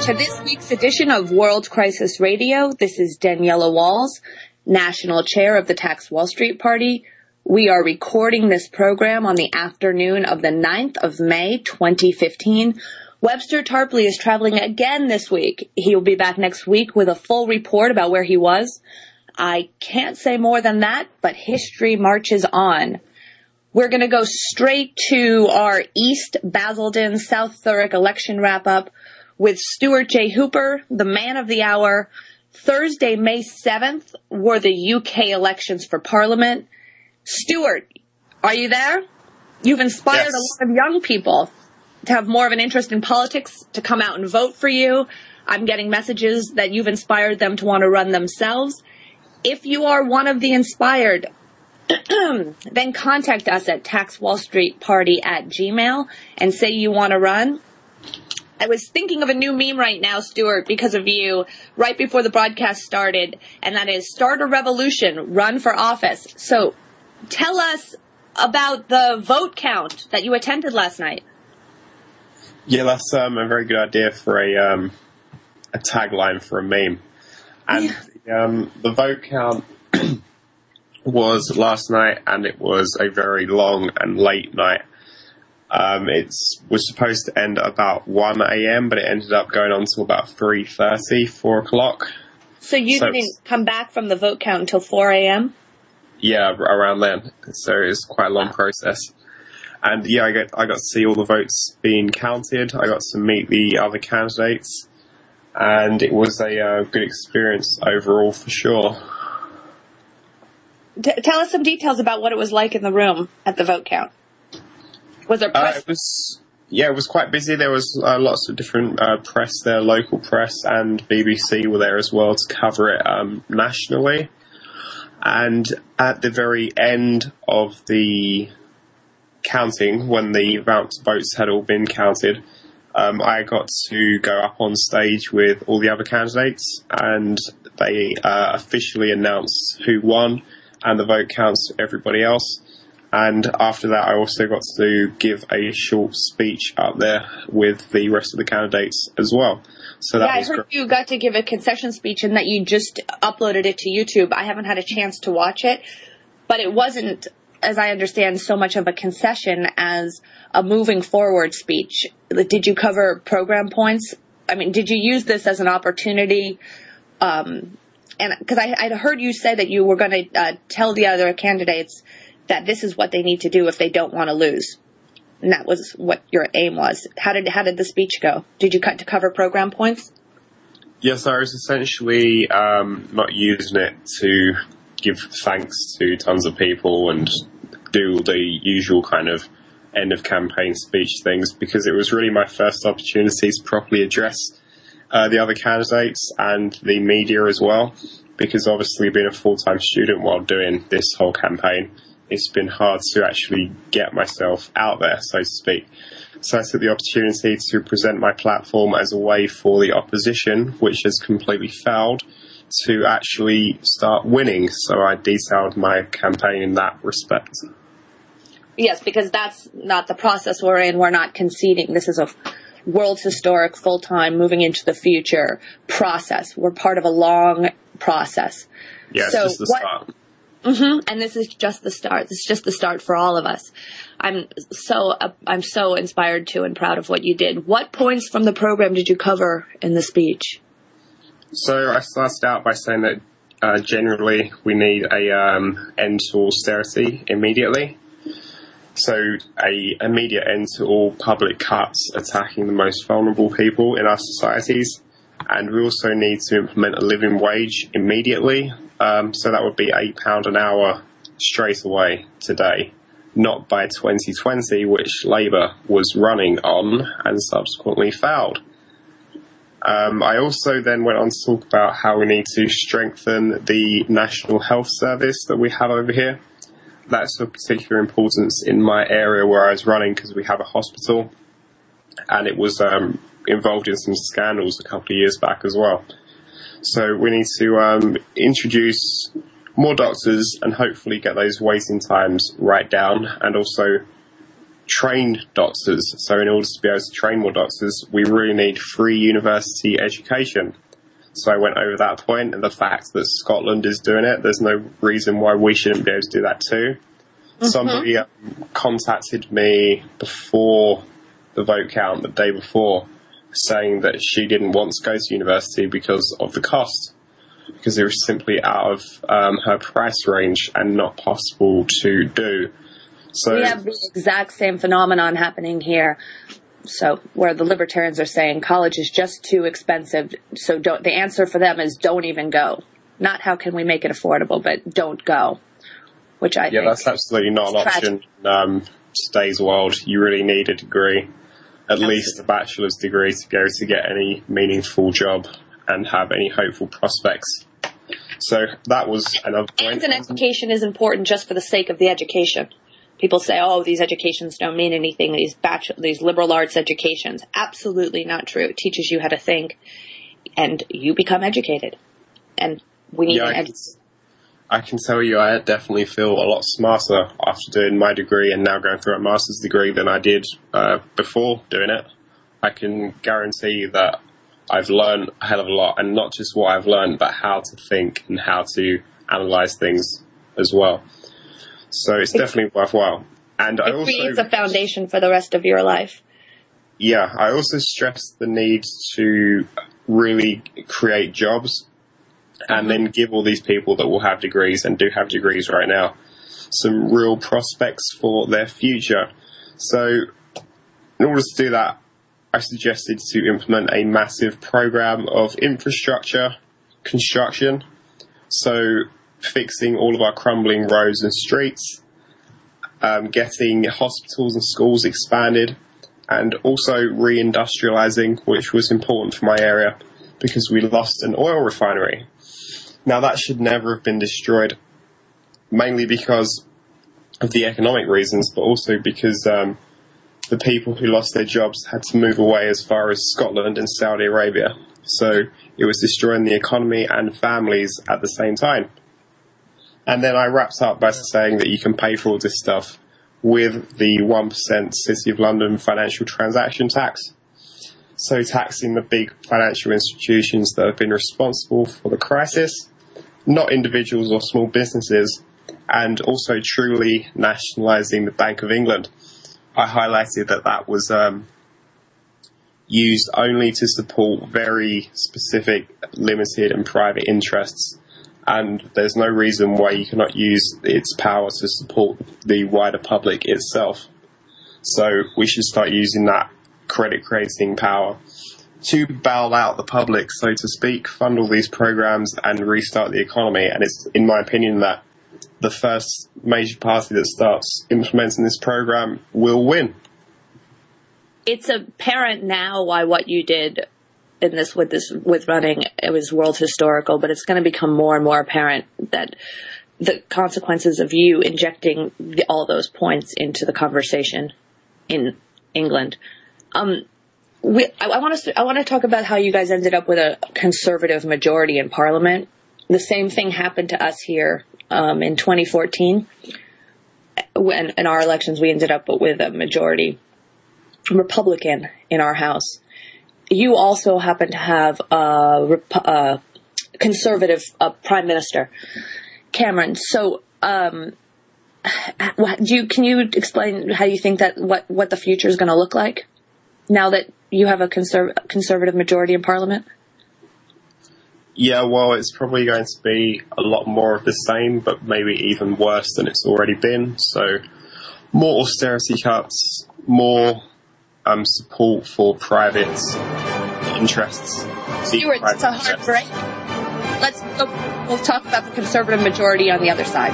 to this week's edition of World Crisis Radio. This is Daniela Walls, National Chair of the Tax Wall Street Party. We are recording this program on the afternoon of the 9th of May, 2015. Webster Tarpley is traveling again this week. He will be back next week with a full report about where he was. I can't say more than that, but history marches on. We're going to go straight to our East Basildon, South Thurrock election wrap-up with Stuart J. Hooper, the man of the hour. Thursday, May 7th, were the UK elections for Parliament. Stuart, are you there? You've inspired a lot of young people to have more of an interest in politics, to come out and vote for you. I'm getting messages that you've inspired them to want to run themselves. If you are one of the inspired, then contact us at taxwallstreetparty@gmail.com and say you want to run. I was thinking of a new meme right now, Stuart, because of you, right before the broadcast started, and that is start a revolution, run for office. So tell us about the vote count that you attended last night. Yeah, that's a very good idea for a tagline for a meme. And the vote count was last night, and it was a very long and late night. It was supposed to end at about 1 a.m., but it ended up going on till about 3:30, 4 o'clock. So you didn't come back from the vote count until 4 a.m.? Yeah, around then. So it was quite a long process. And yeah, I got to see all the votes being counted. I got to meet the other candidates, and it was a good experience overall for sure. Tell us some details about what it was like in the room at the vote count. Was there press? It was quite busy. There was lots of different press there, local press, and BBC were there as well to cover it nationally. And at the very end of the counting, when the votes had all been counted, I got to go up on stage with all the other candidates, and they officially announced who won and the vote counts to everybody else. And after that, I also got to give a short speech up there with the rest of the candidates as well. So that was I heard you got to give a concession speech and that you just uploaded it to YouTube. I haven't had a chance to watch it, but it wasn't, as I understand, so much of a concession as a moving forward speech. Did you cover program points? I mean, did you use this as an opportunity? And because I'd heard you say that you were going to tell the other candidates that this is what they need to do if they don't want to lose. And that was what your aim was. How did the speech go? Did you cut to cover program points? Yes, I was essentially not using it to give thanks to tons of people and do the usual kind of end of campaign speech things, because it was really my first opportunity to properly address the other candidates and the media as well, because obviously being a full-time student while doing this whole campaign, it's been hard to actually get myself out there, so to speak. So I took the opportunity to present my platform as a way for the opposition, which has completely failed, to actually start winning. So I detailed my campaign in that respect. Yes, because that's not the process we're in. We're not conceding. This is a world historic, full-time, moving into the future process. We're part of a long process. Yeah, so it's just the start. And this is just the start. This is just the start for all of us. I'm so inspired to and proud of what you did. What points from the program did you cover in the speech? So I started out by saying that generally we need a end to austerity immediately. So a immediate end to all public cuts attacking the most vulnerable people in our societies. And we also need to implement a living wage immediately. So that would be £8 an hour straight away today, not by 2020, which Labour was running on and subsequently failed. I also then went on to talk about how we need to strengthen the National Health Service that we have over here. That's of particular importance in my area where I was running, because we have a hospital, and it was involved in some scandals a couple of years back as well. So we need to introduce more doctors and hopefully get those waiting times right down, and also train doctors. So in order to be able to train more doctors, we really need free university education. So I went over that point, and the fact that Scotland is doing it, there's no reason why we shouldn't be able to do that too. Mm-hmm. Somebody contacted me before the vote count, the day before, saying that she didn't want to go to university because of the cost, because it was simply out of her price range and not possible to do. So we have the exact same phenomenon happening here. So where the libertarians are saying college is just too expensive, so the answer for them is don't even go. Not how can we make it affordable, but don't go. Which I think that's absolutely not an option in today's world. You really need a degree, at least a bachelor's degree, to be able to get any meaningful job and have any hopeful prospects. So that was another point. And education is important just for the sake of the education. People say, oh, these educations don't mean anything, these liberal arts educations. Absolutely not true. It teaches you how to think, and you become educated. And we need I can tell you I definitely feel a lot smarter after doing my degree and now going through a master's degree than I did before doing it. I can guarantee that I've learned a hell of a lot, and not just what I've learned, but how to think and how to analyse things as well. So it's definitely worthwhile. And it creates a foundation for the rest of your life. Yeah, I also stress the need to really create jobs and then give all these people that will have degrees and do have degrees right now some real prospects for their future. So in order to do that, I suggested to implement a massive program of infrastructure construction. So fixing all of our crumbling roads and streets, getting hospitals and schools expanded, and also reindustrializing, which was important for my area because we lost an oil refinery. Now that should never have been destroyed, mainly because of the economic reasons, but also because the people who lost their jobs had to move away as far as Scotland and Saudi Arabia. So it was destroying the economy and families at the same time. And then I wrapped up by saying that you can pay for all this stuff with the 1% City of London financial transaction tax. So taxing the big financial institutions that have been responsible for the crisis, not individuals or small businesses, and also truly nationalising the Bank of England. I highlighted that was used only to support very specific, limited and private interests. And there's no reason why you cannot use its power to support the wider public itself. So we should start using that credit-creating power to bail out the public, so to speak, fund all these programs and restart the economy. And it's, in my opinion, that the first major party that starts implementing this program will win. It's apparent now why what you did with running, it was world historical, but it's going to become more and more apparent that the consequences of you injecting all those points into the conversation in England. I want to talk about how you guys ended up with a conservative majority in Parliament. The same thing happened to us here in 2014. When in our elections, we ended up with a majority Republican in our House. You also happen to have a conservative Prime Minister, Cameron. So, can you explain how you think that what the future is going to look like now that you have a conservative majority in Parliament? Yeah, well, it's probably going to be a lot more of the same, but maybe even worse than it's already been. So, more austerity cuts, more support for private interests. Stuart, it's a hard break. We'll talk about the conservative majority on the other side.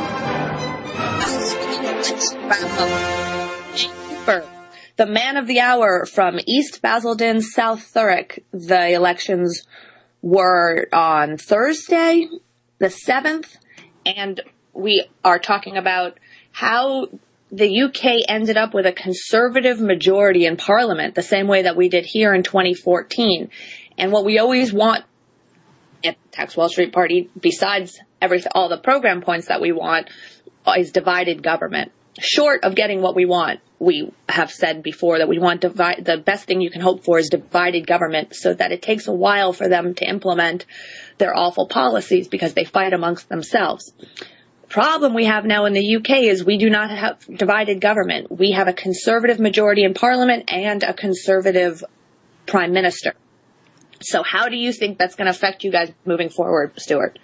The man of the hour from East Basildon, South Thurrock. The elections were on Thursday, the 7th, and we are talking about how the UK ended up with a conservative majority in Parliament, the same way that we did here in 2014. And what we always want at Tax Wall Street Party, besides all the program points that we want, is divided government. short of getting what we want. We have said before that we want the best thing you can hope for is divided government, so that it takes a while for them to implement their awful policies because they fight amongst themselves. The problem we have now in the UK is we do not have divided government. We have a conservative majority in Parliament and a conservative Prime Minister. So how do you think that's going to affect you guys moving forward, Stuart?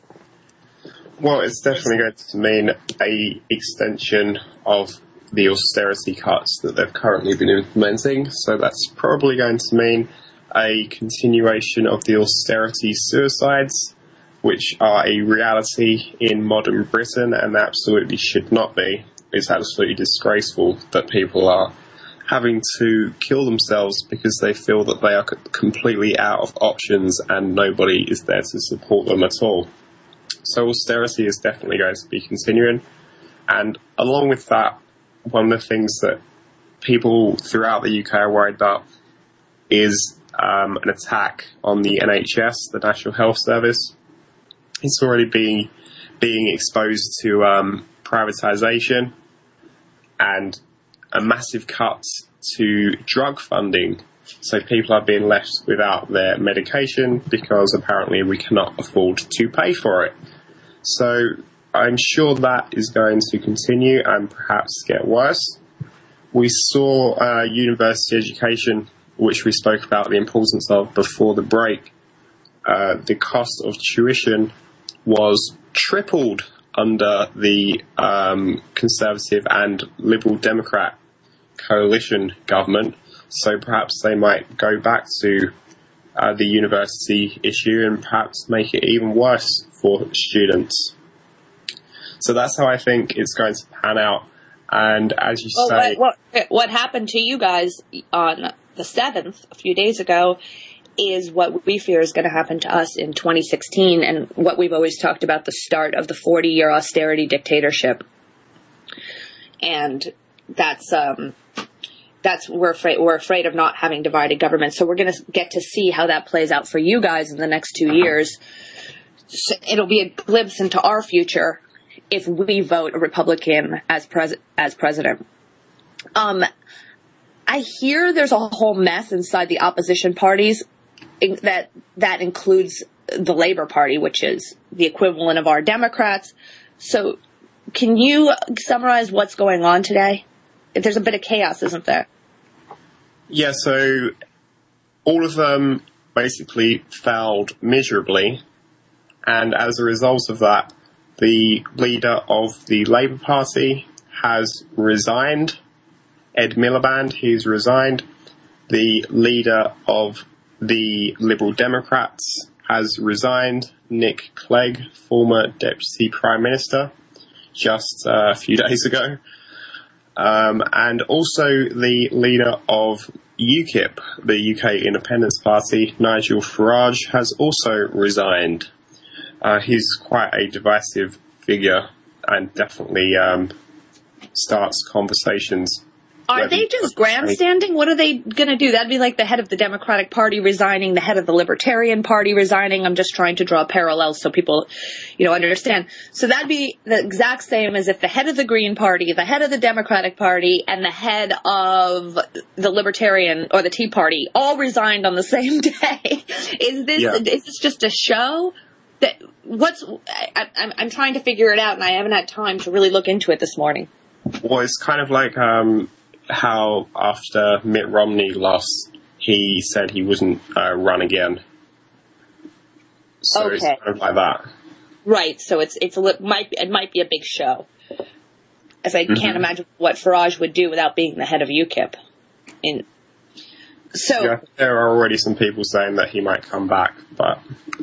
Well, it's definitely going to mean a extension of the austerity cuts that they've currently been implementing. So that's probably going to mean a continuation of the austerity suicides, which are a reality in modern Britain and absolutely should not be. It's absolutely disgraceful that people are having to kill themselves because they feel that they are completely out of options and nobody is there to support them at all. So austerity is definitely going to be continuing. And along with that, one of the things that people throughout the UK are worried about is an attack on the NHS, the National Health Service. It's already being exposed to privatisation and a massive cut to drug funding. So people are being left without their medication because apparently we cannot afford to pay for it. So I'm sure that is going to continue and perhaps get worse. We saw university education, which we spoke about the importance of before the break. The cost of tuition was tripled under the Conservative and Liberal Democrat coalition government. So perhaps they might go back to the university issue and perhaps make it even worse for students. So that's how I think it's going to pan out. And as you say... What happened to you guys on the 7th, a few days ago, is what we fear is going to happen to us in 2016 and what we've always talked about, the start of the 40-year austerity dictatorship. And we're afraid of not having divided government. So we're going to get to see how that plays out for you guys in the next 2 years. It'll be a glimpse into our future if we vote a Republican as president. I hear there's a whole mess inside the opposition parties that includes the Labour Party, which is the equivalent of our Democrats. So can you summarize what's going on today? There's a bit of chaos, isn't there? Yeah, so all of them basically failed miserably. And as a result of that, the leader of the Labour Party has resigned. Ed Miliband, he's resigned. The leader of the Liberal Democrats has resigned. Nick Clegg, former Deputy Prime Minister, just a few days ago. And also the leader of UKIP, the UK Independence Party, Nigel Farage, has also resigned. He's quite a divisive figure and definitely starts conversations. Are they just grandstanding? What are they going to do? That'd be like the head of the Democratic Party resigning, the head of the Libertarian Party resigning. I'm just trying to draw parallels so people, understand. So that'd be the exact same as if the head of the Green Party, the head of the Democratic Party, and the head of the Libertarian or the Tea Party all resigned on the same day. Is this just a show? I'm trying to figure it out, and I haven't had time to really look into it this morning. Well, it's kind of like how after Mitt Romney lost, he said he wouldn't run again. So okay. It's kind of like that. Right. So it might be a big show, as I can't imagine what Farage would do without being the head of UKIP. Yeah, there are already some people saying that he might come back, but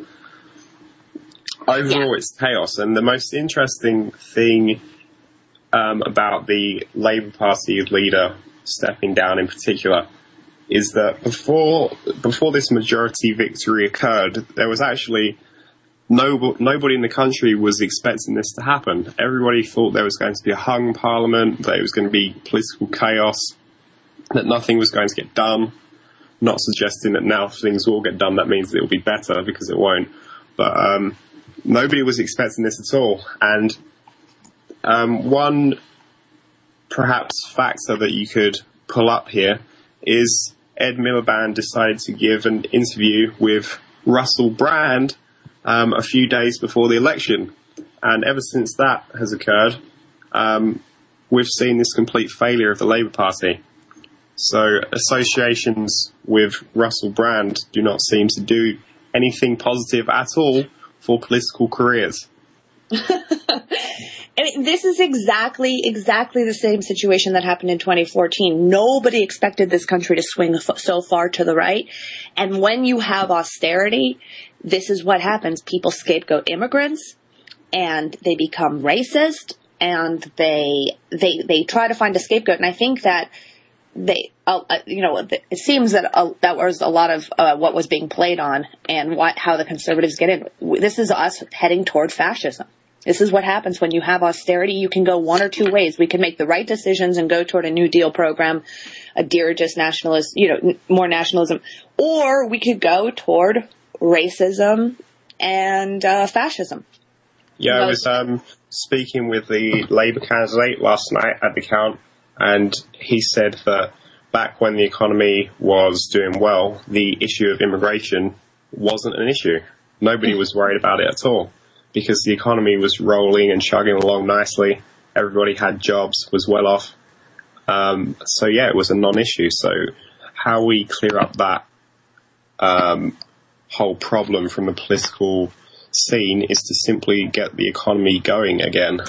overall it's chaos. And the most interesting thing about the Labour Party leader stepping down in particular is that before this majority victory occurred, there was actually nobody in the country was expecting this to happen. Everybody thought there was going to be a hung parliament, that it was going to be political chaos, that nothing was going to get done. Not suggesting that now things will get done, that means it will be better, because it won't. But nobody was expecting this at all. And one perhaps factor that you could pull up here is Ed Miliband decided to give an interview with Russell Brand a few days before the election. And ever since that has occurred, we've seen this complete failure of the Labour Party. So associations with Russell Brand do not seem to do anything positive at all for political careers. I mean, this is exactly the same situation that happened in 2014. Nobody expected this country to swing so far to the right. And when you have austerity, this is what happens. People scapegoat immigrants, and they become racist, and they try to find a scapegoat. And I think that it seems that that was a lot of what was being played on, and how the conservatives get in. This is us heading toward fascism. This is what happens when you have austerity. You can go one or two ways. We can make the right decisions and go toward a New Deal program, a dirigist nationalist, more nationalism, or we could go toward racism and fascism. Yeah, I was speaking with the Labour candidate last night at the count, and he said that back when the economy was doing well, the issue of immigration wasn't an issue. Nobody was worried about it at all, because the economy was rolling and chugging along nicely. Everybody had jobs, was well off. So yeah, it was a non-issue. So how we clear up that whole problem from the political scene is to simply get the economy going again.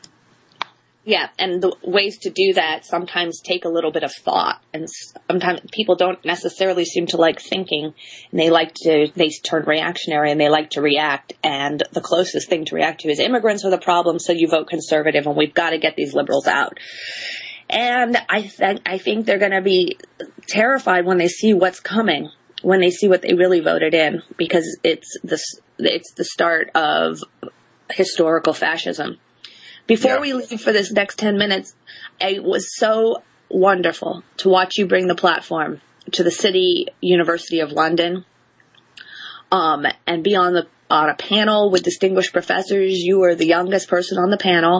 Yeah, and the ways to do that sometimes take a little bit of thought, and sometimes people don't necessarily seem to like thinking, and they turn reactionary and they like to react, and the closest thing to react to is immigrants are the problem, so you vote conservative, and we've got to get these liberals out. And I think they're going to be terrified when they see what's coming, when they see what they really voted in, because it's the start of historical fascism. Before we leave for this next 10 minutes, it was so wonderful to watch you bring the platform to the City University of London, and be on a panel with distinguished professors. You were the youngest person on the panel.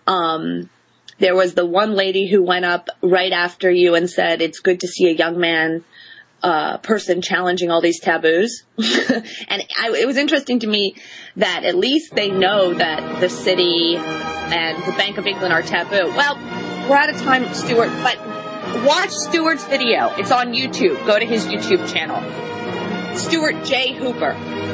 There was the one lady who went up right after you and said, "It's good to see a young person challenging all these taboos." And it was interesting to me that at least they know that the city and the Bank of England are taboo. Well, we're out of time, Stuart, but watch Stuart's video. It's on YouTube. Go to his YouTube channel. Stuart J. Hooper.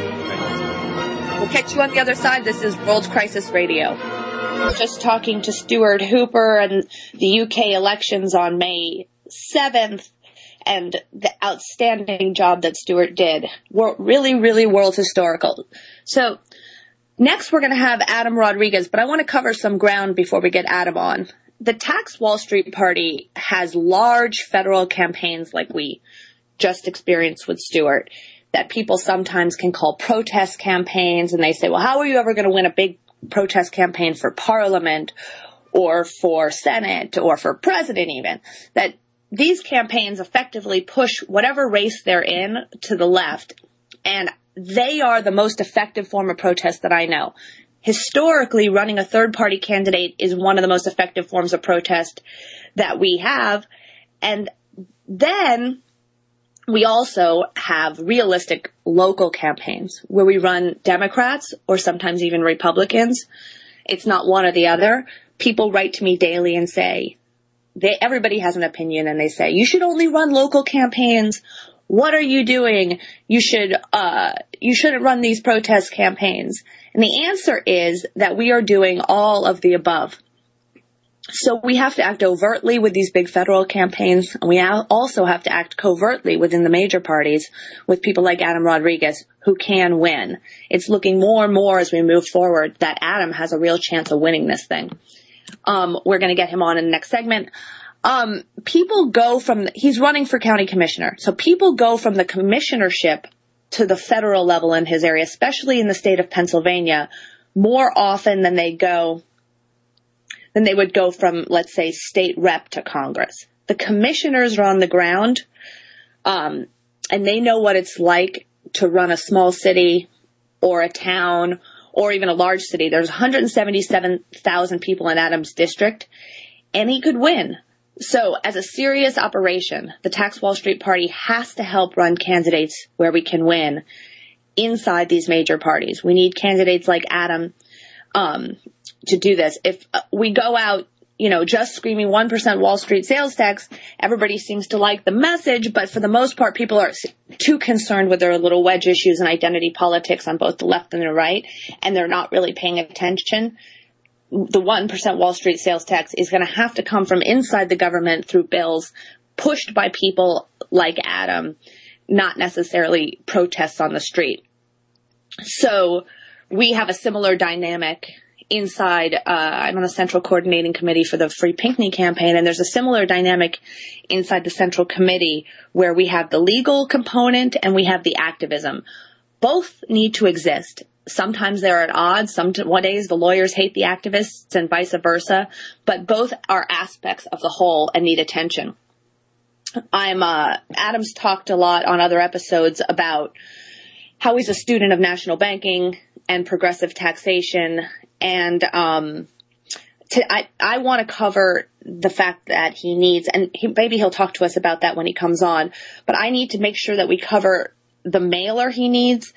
We'll catch you on the other side. This is World Crisis Radio. We're just talking to Stuart Hooper and the UK elections on May 7th. And the outstanding job that Stuart did. Really, really world historical. So next we're going to have Adam Rodriguez, but I want to cover some ground before we get Adam on. The Tax Wall Street Party has large federal campaigns like we just experienced with Stuart that people sometimes can call protest campaigns, and they say, well, how are you ever going to win a big protest campaign for Parliament or for Senate or for President even? That these campaigns effectively push whatever race they're in to the left, and they are the most effective form of protest that I know. Historically, running a third-party candidate is one of the most effective forms of protest that we have. And then we also have realistic local campaigns where we run Democrats or sometimes even Republicans. It's not one or the other. People write to me daily and say, everybody has an opinion, and they say, you should only run local campaigns. What are you doing? You shouldn't run these protest campaigns. And the answer is that we are doing all of the above. So we have to act overtly with these big federal campaigns, and we also have to act covertly within the major parties with people like Adam Rodriguez who can win. It's looking more and more as we move forward that Adam has a real chance of winning this thing. We're going to get him on in the next segment. He's running for county commissioner. So people go from the commissionership to the federal level in his area, especially in the state of Pennsylvania, more often than they would go from, let's say, state rep to Congress. The commissioners are on the ground, and they know what it's like to run a small city or a town or even a large city. There's 177,000 people in Adams' district, and he could win. So as a serious operation, the Tax Wall Street Party has to help run candidates where we can win inside these major parties. We need candidates like Adam to do this. If we go out, just screaming 1% Wall Street sales tax, everybody seems to like the message, but for the most part, people are too concerned with their little wedge issues and identity politics on both the left and the right, and they're not really paying attention. The 1% Wall Street sales tax is going to have to come from inside the government through bills pushed by people like Adam, not necessarily protests on the street. So we have a similar dynamic inside. I'm on the Central Coordinating Committee for the Free Pinckney campaign, and there's a similar dynamic inside the Central Committee where we have the legal component and we have the activism. Both need to exist. Sometimes they're at odds. Some days the lawyers hate the activists and vice versa, but both are aspects of the whole and need attention. Adam's talked a lot on other episodes about how he's a student of national banking and progressive taxation, and I want to cover the fact that he needs, and maybe he'll talk to us about that when he comes on, but I need to make sure that we cover the mailer he needs.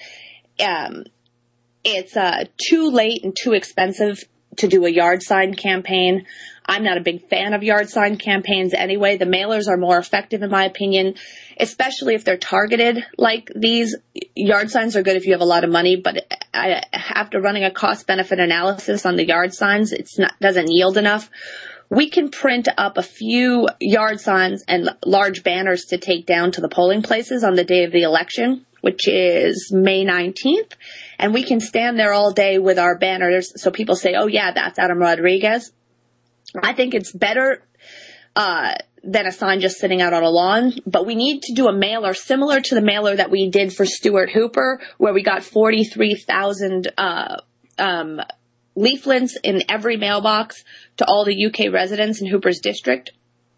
It's too late and too expensive to do a yard sign campaign. I'm not a big fan of yard sign campaigns anyway. The mailers are more effective, in my opinion, especially if they're targeted like these. Yard signs are good if you have a lot of money, but after running a cost-benefit analysis on the yard signs, doesn't yield enough. We can print up a few yard signs and large banners to take down to the polling places on the day of the election, which is May 19th. And we can stand there all day with our banners so people say, oh, yeah, that's Adam Rodriguez. I think it's better than a sign just sitting out on a lawn. But we need to do a mailer similar to the mailer that we did for Stuart Hooper, where we got 43,000 leaflets in every mailbox to all the UK residents in Hooper's district.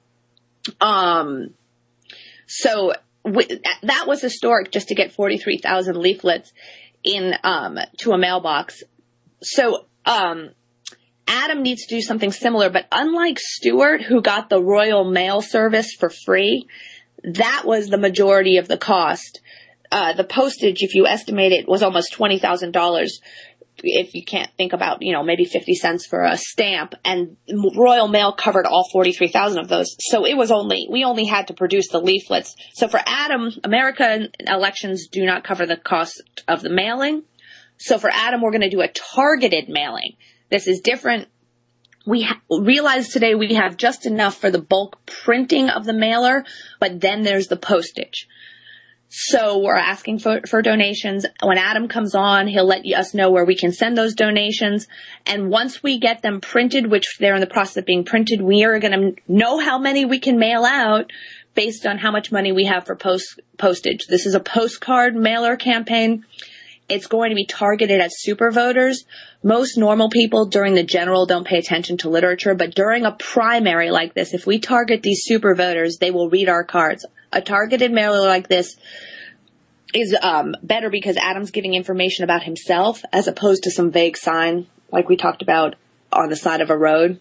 So that was historic, just to get 43,000 leaflets in to a mailbox. So Adam needs to do something similar, but unlike Stuart, who got the Royal Mail service for free, that was the majority of the cost. The postage, if you estimate it, was almost $20,000. If you can't think about, maybe 50 cents for a stamp, and Royal Mail covered all 43,000 of those. So we only had to produce the leaflets. So for Adam, American elections do not cover the cost of the mailing. So for Adam, we're going to do a targeted mailing. This is different. We realize today we have just enough for the bulk printing of the mailer, but then there's the postage. So we're asking for donations. When Adam comes on, he'll let us know where we can send those donations. And once we get them printed, which they're in the process of being printed, we are going to know how many we can mail out based on how much money we have for postage. This is a postcard mailer campaign. It's going to be targeted at super voters. Most normal people during the general don't pay attention to literature, but during a primary like this, if we target these super voters, they will read our cards. A targeted mailer like this is better because Adam's giving information about himself as opposed to some vague sign like we talked about on the side of a road.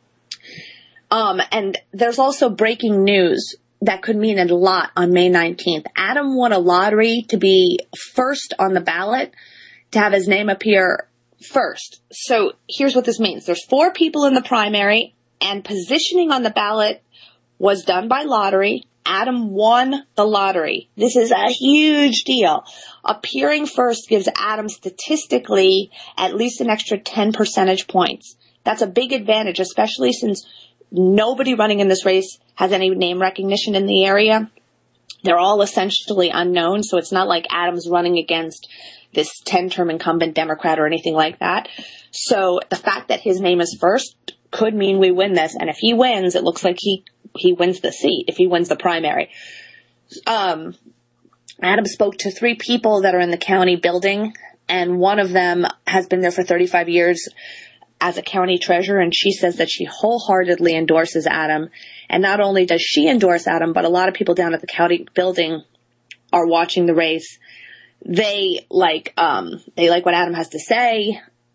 And there's also breaking news that could mean a lot on May 19th. Adam won a lottery to be first on the ballot, to have his name appear first. So here's what this means. There's 4 people in the primary, and positioning on the ballot was done by lottery. Adam won the lottery. This is a huge deal. Appearing first gives Adam statistically at least an extra 10 percentage points. That's a big advantage, especially since nobody running in this race has any name recognition in the area. They're all essentially unknown, so it's not like Adam's running against this 10-term incumbent Democrat or anything like that. So the fact that his name is first could mean we win this, and if he wins, it looks like he wins the seat, if he wins the primary. Adam spoke to 3 people that are in the county building, and one of them has been there for 35 years as a county treasurer, and she says that she wholeheartedly endorses Adam. And not only does she endorse Adam, but a lot of people down at the county building are watching the race. They like what Adam has to say.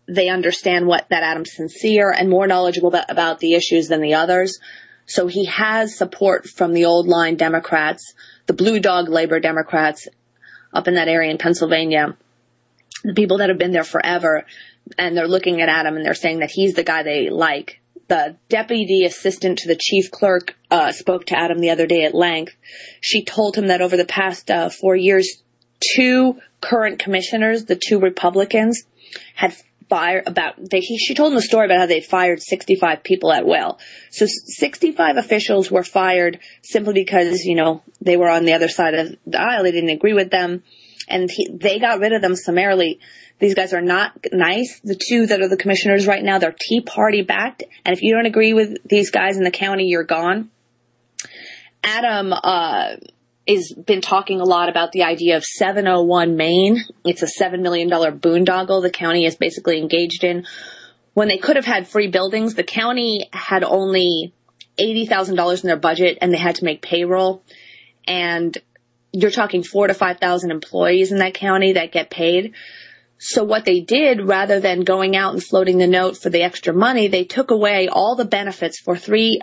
they understand that Adam's sincere and more knowledgeable about the issues than the others. So he has support from the old line Democrats, the blue dog labor Democrats up in that area in Pennsylvania, the people that have been there forever, and they're looking at Adam and they're saying that he's the guy they like. The deputy assistant to the chief clerk spoke to Adam the other day at length. She told him that over the past 4 years, 2 current commissioners, the 2 Republicans, had fired she told him the story about how they fired 65 people at will. So 65 officials were fired simply because, they were on the other side of the aisle. They didn't agree with them. And they got rid of them summarily. These guys are not nice. The 2 that are the commissioners right now, they're Tea Party backed. And if you don't agree with these guys in the county, you're gone. Adam has been talking a lot about the idea of 701 Main. It's a $7 million boondoggle the county is basically engaged in. When they could have had free buildings, the county had only $80,000 in their budget, and they had to make payroll. And you're talking 4,000 to 5,000 employees in that county that get paid. So what they did, rather than going out and floating the note for the extra money, they took away all the benefits for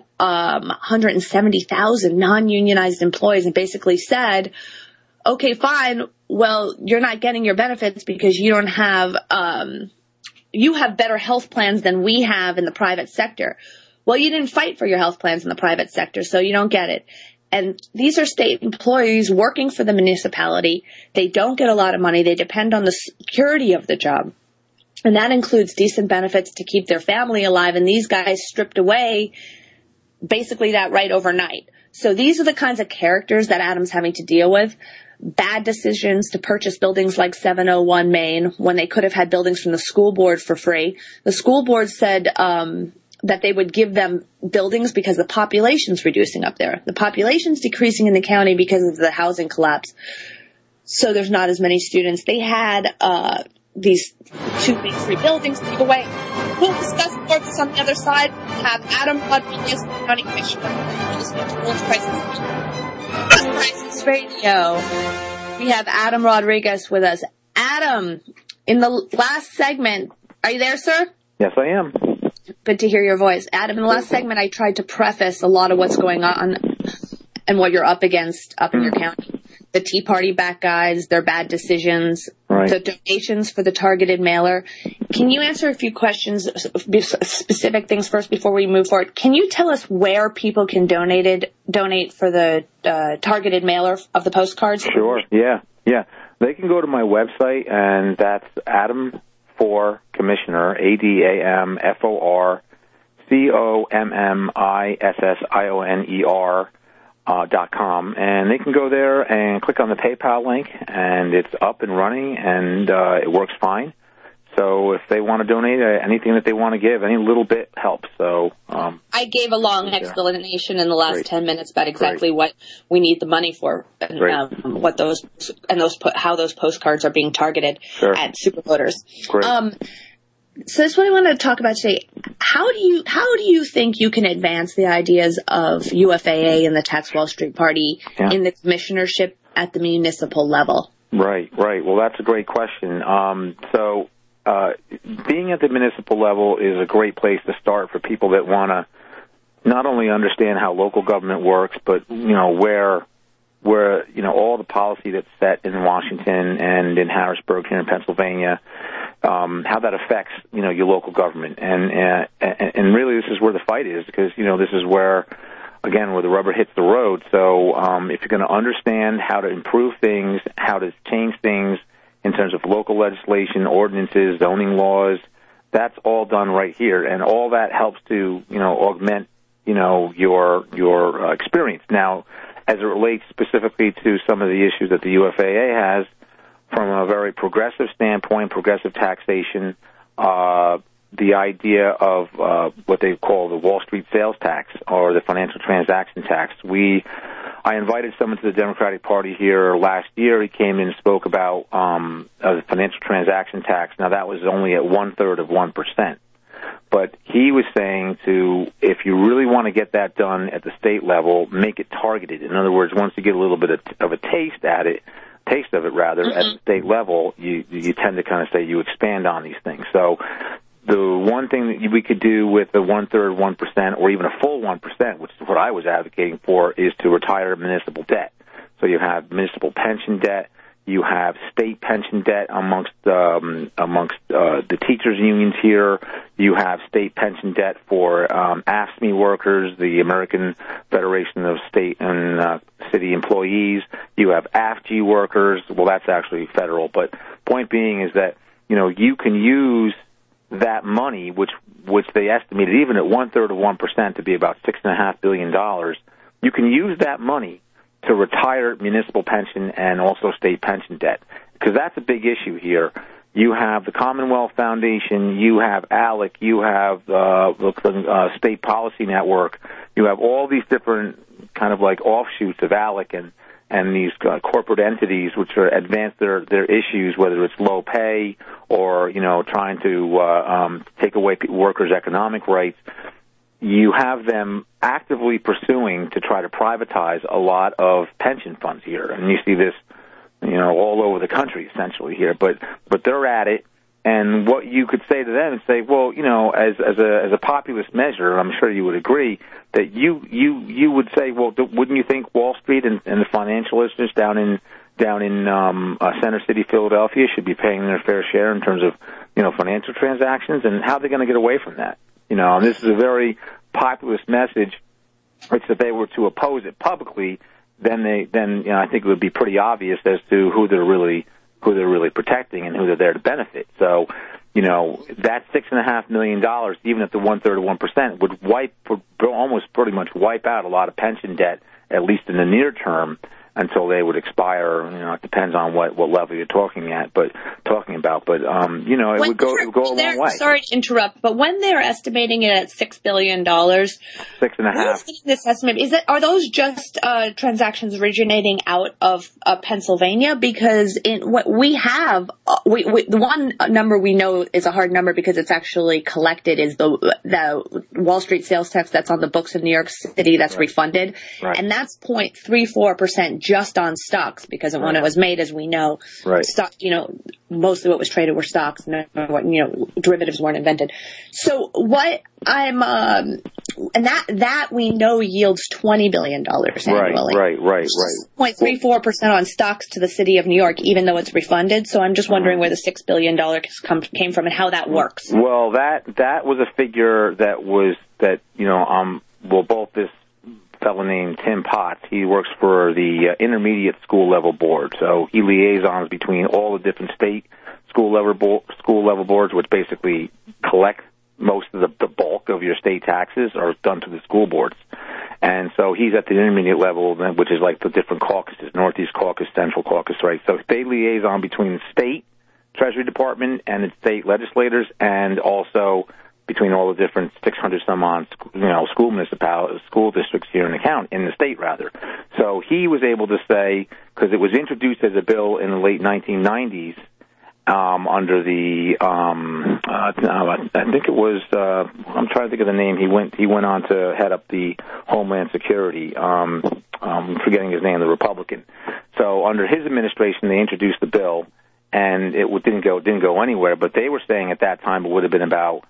370,000 non-unionized employees and basically said, okay, fine, well, you're not getting your benefits because you don't have, you have better health plans than we have in the private sector. Well, you didn't fight for your health plans in the private sector, so you don't get it. And these are state employees working for the municipality. They don't get a lot of money. They depend on the security of the job. And that includes decent benefits to keep their family alive. And these guys stripped away basically that right overnight. So these are the kinds of characters that Adam's having to deal with. Bad decisions to purchase buildings like 701 Main when they could have had buildings from the school board for free. The school board said that they would give them buildings because the population's reducing up there. The population's decreasing in the county because of the housing collapse. So there's not as many students. They had these 2 big free buildings to give away. We'll discuss more of this on the other side. We have Adam Rodriguez, County Commissioner, listening to World Crisis Radio. We have Adam Rodriguez with us. Adam, in the last segment, are you there, sir? Yes, I am. Good to hear your voice. Adam, in the last segment, I tried to preface a lot of what's going on and what you're up against up in your county. The Tea Party back guys, their bad decisions, right. The donations for the targeted mailer. Can you answer a few questions, specific things first before we move forward? Can you tell us where people can donate for the targeted mailer of the postcards? Sure, yeah. They can go to my website, and that's Adam for Commissioner, AdamForCommissioner.com, and they can go there and click on the PayPal link, and it's up and running, and it works fine. So if they want to donate anything that they want to give, any little bit helps. So I gave a long explanation in the last 10 minutes about exactly what we need the money for, and how those postcards are being targeted at super voters. Great. So that's what I wanted to talk about today. How do you think you can advance the ideas of UFAA and the Tax Wall Street Party in the commissionership at the municipal level? Right. Well, that's a great question. Being at the municipal level is a great place to start for people that want to not only understand how local government works, but where all the policy that's set in Washington and in Harrisburg here in Pennsylvania, how that affects your local government, and really this is where the fight is, because this is where the rubber hits the road. So if you're going to understand how to improve things, how to change things in terms of local legislation, ordinances, zoning laws, that's all done right here, and all that helps to augment your experience. Now, as it relates specifically to some of the issues that the UFAA has, from a very progressive standpoint, progressive taxation, the idea of what they call the Wall Street sales tax or the financial transaction tax. I invited someone to the Democratic Party here last year. He came in and spoke about the financial transaction tax. Now, that was only at 1/3 of 1%. But he was saying if you really want to get that done at the state level, make it targeted. In other words, once you get a little bit of a taste of it, at the state level, you tend to kind of say you expand on these things. So one thing that we could do with the 1/3, 1%, or even a full 1%, which is what I was advocating for, is to retire municipal debt. So you have municipal pension debt, you have state pension debt amongst the teachers' unions here. You have state pension debt for AFSCME workers, the American Federation of State and City Employees. You have AFG workers. Well, that's actually federal, but point being is that you can use that money, which they estimated even at 1/3 of 1% to be about $6.5 billion. You can use that money to retire municipal pension and also state pension debt, because that's a big issue here. You have the Commonwealth Foundation, you have ALEC, you have the State Policy Network, you have all these different kind of like offshoots of ALEC and these corporate entities which are advance their issues, whether it's low pay or trying to take away workers' economic rights. You have them actively pursuing to try to privatize a lot of pension funds here, and you see this, all over the country essentially here. But they're at it, and what you could say to them is say, well, as a populist measure, I'm sure you would agree that you would say, well, wouldn't you think Wall Street and the financial institutions down in Center City, Philadelphia, should be paying their fair share in terms of financial transactions, and how are they going to get away from that? And this is a very populist message. It's that they were to oppose it publicly, then I think it would be pretty obvious as to who they're really protecting and who they're there to benefit. So, that $6.5 million, even at the 1/3 of 1%, would almost pretty much wipe out a lot of pension debt, at least in the near term, until they would expire. It depends on what level you're talking about. But it would go a long way. Sorry to interrupt, but when they're estimating it at $6 billion, $6.5. This estimate are those just transactions originating out of Pennsylvania? Because what we have, the one number we know is a hard number because it's actually collected is the Wall Street sales tax that's on the books in New York City that's refunded, and that's 0.34%. Just on stocks, because when it was made, as we know, stock, most of what was traded were stocks, derivatives weren't invented. So what and that we know yields $20 billion annually. Right. 0.34% on stocks to the city of New York, even though it's refunded. So I'm just wondering where the $6 billion came from and how that works. Well, that was a figure both this fellow named Tim Potts, he works for the intermediate school level board, so he liaisons between all the different state school level boards, which basically collect most of the bulk of your state taxes, are done to the school boards. And so he's at the intermediate level, which is like the different caucuses, Northeast Caucus, Central Caucus, right? So they liaison between the state Treasury Department and the state legislators, and also between all the different 600 some odd, school districts here in the state rather. So he was able to say, because it was introduced as a bill in the late 1990s, under the, I think it was, I'm trying to think of the name. He went on to head up the Homeland Security. I'm forgetting his name, the Republican. So under his administration, they introduced the bill, and it didn't go anywhere. But they were saying at that time it would have been about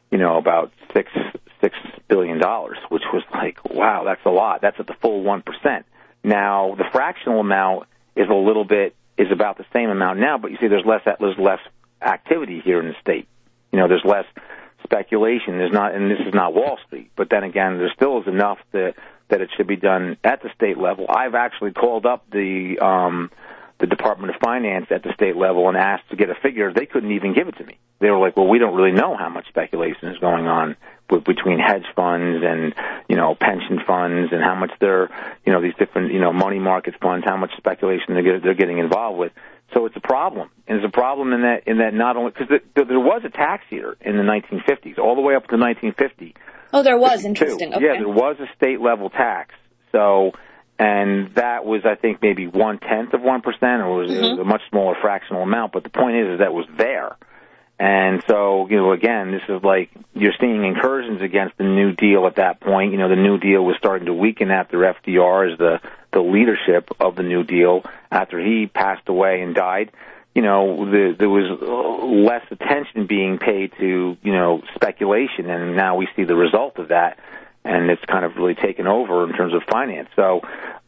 $6 billion, which was like, wow, that's a lot. That's at the full 1%. Now, the fractional amount is about the same amount now, but you see there's less activity here in the state. There's less speculation. And this is not Wall Street. But then again, there still is enough that it should be done at the state level. I've actually called up the Department of Finance at the state level and asked to get a figure. They couldn't even give it to me. They were like, well, we don't really know how much speculation is going on between hedge funds and, pension funds, and how much they're, these different, money market funds, how much speculation they're getting involved with. So it's a problem. And it's a problem in that not only, because there was a tax here in the 1950s, all the way up to 1950. Oh, there was. Interesting. Okay. Yeah, there was a state level tax. So, and that was, I think, maybe 1/10 of 1%, or it was a much smaller fractional amount. But the point is that was there. And so, again, this is like you're seeing incursions against the New Deal at that point. The New Deal was starting to weaken after FDR as the leadership of the New Deal. After he passed away and died, there was less attention being paid to, speculation, and now we see the result of that, and it's kind of really taken over in terms of finance. So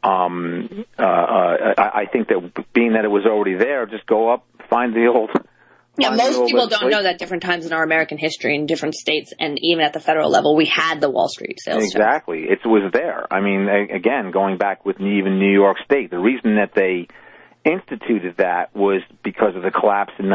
I think that being that it was already there, just go up, find the old... Yeah, most people don't know that different times in our American history in different states and even at the federal level, we had the Wall Street sales tax. Exactly. It was there. I mean, again, going back with even New York State, the reason that they instituted that was because of the collapse in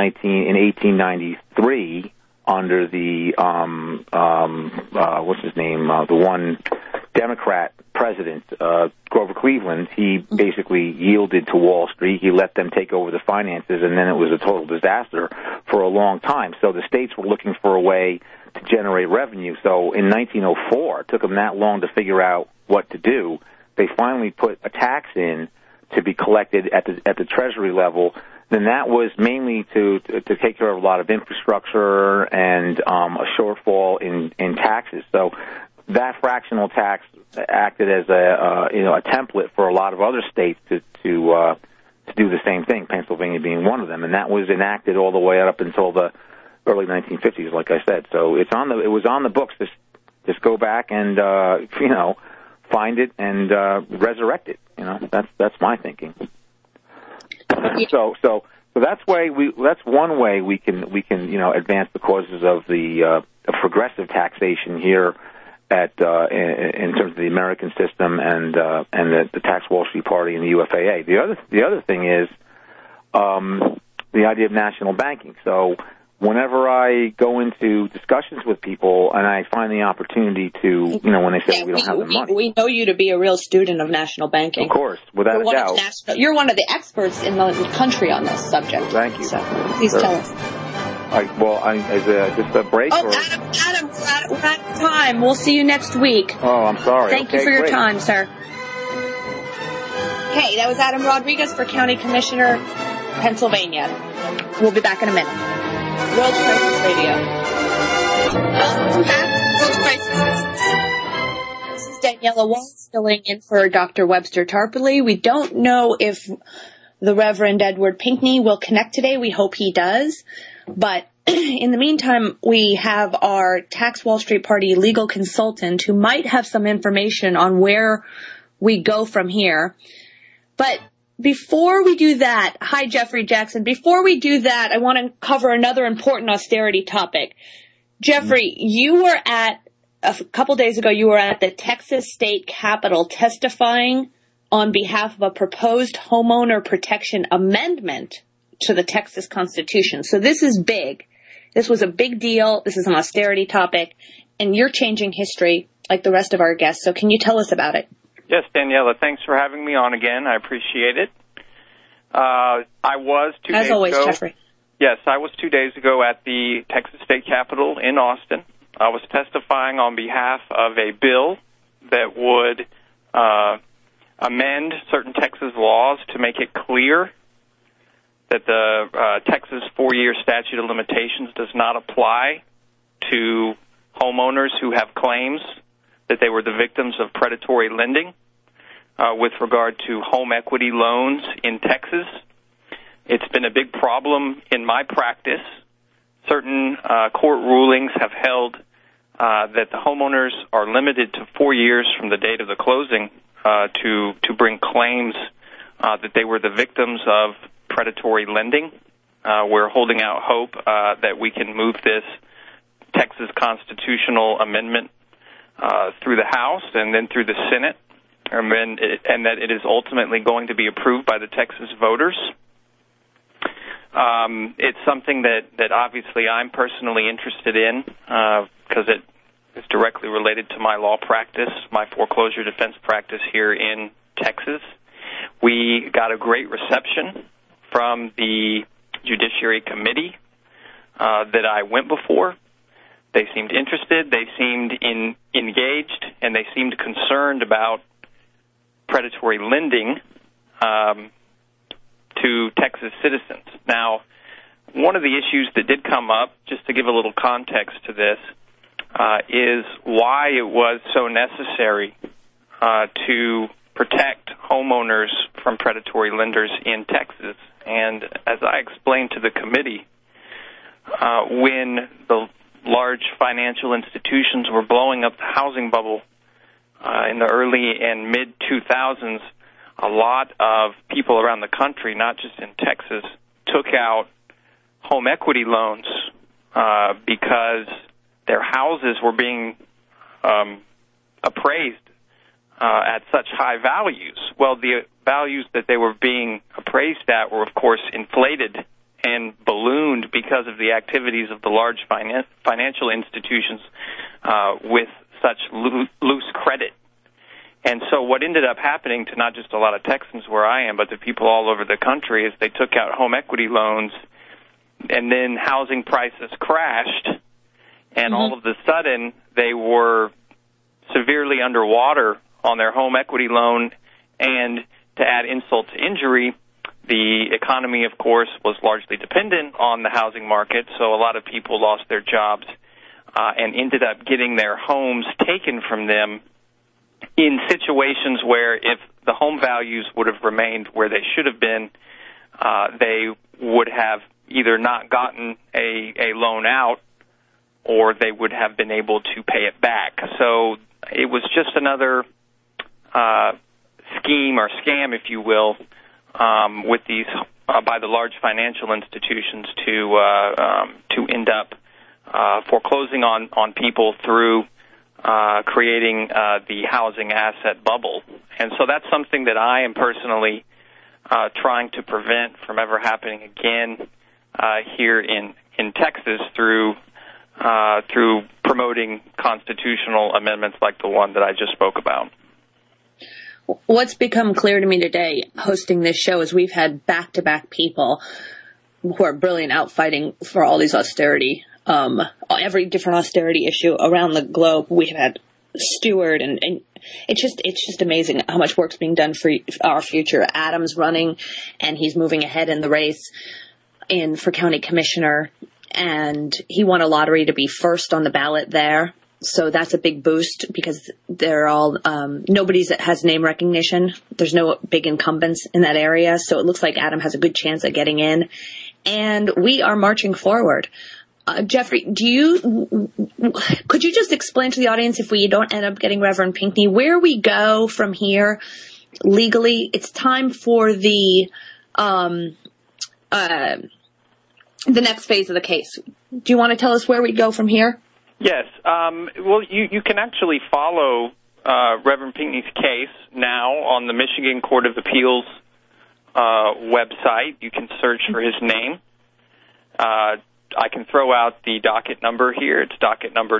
1893 under the, what's his name, the one Democrat president, Grover Cleveland. He basically yielded to Wall Street. He let them take over the finances, and then it was a total disaster for a long time. So the states were looking for a way to generate revenue. So in 1904, it took them that long to figure out what to do. They finally put a tax in to be collected at the Treasury level. Then that was mainly to take care of a lot of infrastructure and a shortfall in taxes. So that fractional tax acted as a template for a lot of other states to do the same thing, Pennsylvania being one of them, and that was enacted all the way up until the early 1950s, like I said. So it was on the books. Just go back and find it and resurrect it. That's my thinking. So that's one way we can advance the causes of the progressive taxation here in terms of the American system and the Tax Wall Street Party and the UFAA. The other thing is the idea of national banking. So whenever I go into discussions with people and I find the opportunity to, when they say we don't have the money. We know you to be a real student of national banking. Of course, without a doubt. You're one of the experts in the country on this subject. Thank you. So please tell us. Just a break? Oh, Adam, we're out of time. We'll see you next week. Oh, I'm sorry. Thank you for your time, sir. Hey, that was Adam Rodriguez for County Commissioner, Pennsylvania. We'll be back in a minute. World Crisis Radio. Welcome back to World Crisis. This is Daniela Walls filling in for Dr. Webster Tarpley. We don't know if the Reverend Edward Pinkney will connect today. We hope he does. But in the meantime, we have our Tax Wall Street Party legal consultant who might have some information on where we go from here. But before we do that, hi, Jeffrey Jackson. Before we do that, I want to cover another important austerity topic. Jeffrey, you were a couple days ago, you were at the Texas State Capitol testifying on behalf of a proposed homeowner protection amendment to the Texas Constitution. So this is big. This was a big deal. This is an austerity topic, and you're changing history like the rest of our guests. So can you tell us about it? Yes, Daniela, thanks for having me on again. I appreciate it. I was 2 days ago. As always, Jeffrey. Yes, I was 2 days ago at the Texas State Capitol in Austin. I was testifying on behalf of a bill that would amend certain Texas laws to make it clear that the Texas 4-year statute of limitations does not apply to homeowners who have claims that they were the victims of predatory lending with regard to home equity loans in Texas. It's been a big problem in my practice. Certain court rulings have held that the homeowners are limited to 4 years from the date of the closing to bring claims that they were the victims of predatory lending. We're holding out hope that we can move this Texas constitutional amendment through the House and then through the Senate, and that it is ultimately going to be approved by the Texas voters. It's something that obviously I'm personally interested in because it is directly related to my law practice, my foreclosure defense practice here in Texas. We got a great reception from the Judiciary Committee that I went before. They seemed interested, they seemed engaged, and they seemed concerned about predatory lending to Texas citizens. Now, one of the issues that did come up, just to give a little context to this, is why it was so necessary to protect homeowners from predatory lenders in Texas. And as I explained to the committee, when the large financial institutions were blowing up the housing bubble in the early and mid-2000s, a lot of people around the country, not just in Texas, took out home equity loans because their houses were being appraised at such high values. Well, the values that they were being appraised at were, of course, inflated and ballooned because of the activities of the large financial institutions with such loose credit. And so what ended up happening to not just a lot of Texans where I am, but to people all over the country, is they took out home equity loans, and then housing prices crashed, and all of a sudden they were severely underwater on their home equity loan. And to add insult to injury, the economy, of course, was largely dependent on the housing market, so a lot of people lost their jobs and ended up getting their homes taken from them in situations where if the home values would have remained where they should have been, they would have either not gotten a loan out or they would have been able to pay it back. So it was just another scheme or scam, if you will, with these by the large financial institutions to end up foreclosing on people through creating the housing asset bubble. And so that's something that I am personally trying to prevent from ever happening again here in Texas through promoting constitutional amendments like the one that I just spoke about. What's become clear to me today, hosting this show, is we've had back-to-back people who are brilliant out fighting for all these austerity, every different austerity issue around the globe. We have had Stewart, and it's just amazing how much work's being done for our future. Adam's running, and he's moving ahead in the race for county commissioner, and he won a lottery to be first on the ballot there. So that's a big boost because they're all, nobody that has name recognition. There's no big incumbents in that area. So it looks like Adam has a good chance at getting in. And we are marching forward. Jeffrey, could you just explain to the audience, if we don't end up getting Reverend Pinckney, where we go from here legally? It's time for the next phase of the case. Do you want to tell us where we go from here? Yes. Well, you can actually follow Reverend Pinckney's case now on the Michigan Court of Appeals website. You can search for his name. I can throw out the docket number here. It's docket number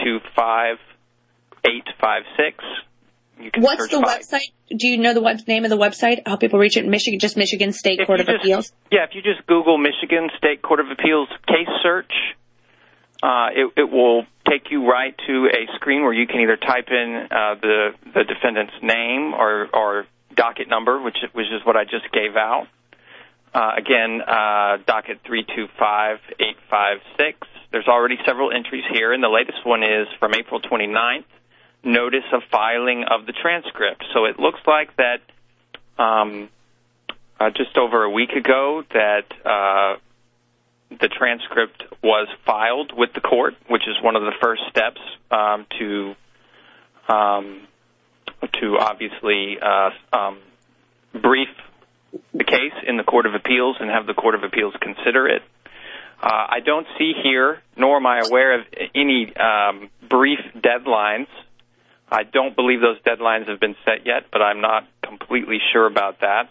325856. What's the website? Do you know the name of the website? How people reach it? Michigan State Court of Appeals? Yeah, if you just Google Michigan State Court of Appeals case search, it will take you right to a screen where you can either type in the defendant's name or docket number, which is what I just gave out. Again, docket 325856. There's already several entries here, and the latest one is from April 29th, notice of filing of the transcript. So it looks like that just over a week ago that the transcript was filed with the court, which is one of the first steps to obviously brief the case in the Court of Appeals and have the Court of Appeals consider it. I don't see here, nor am I aware of any brief deadlines. I don't believe those deadlines have been set yet, but I'm not completely sure about that.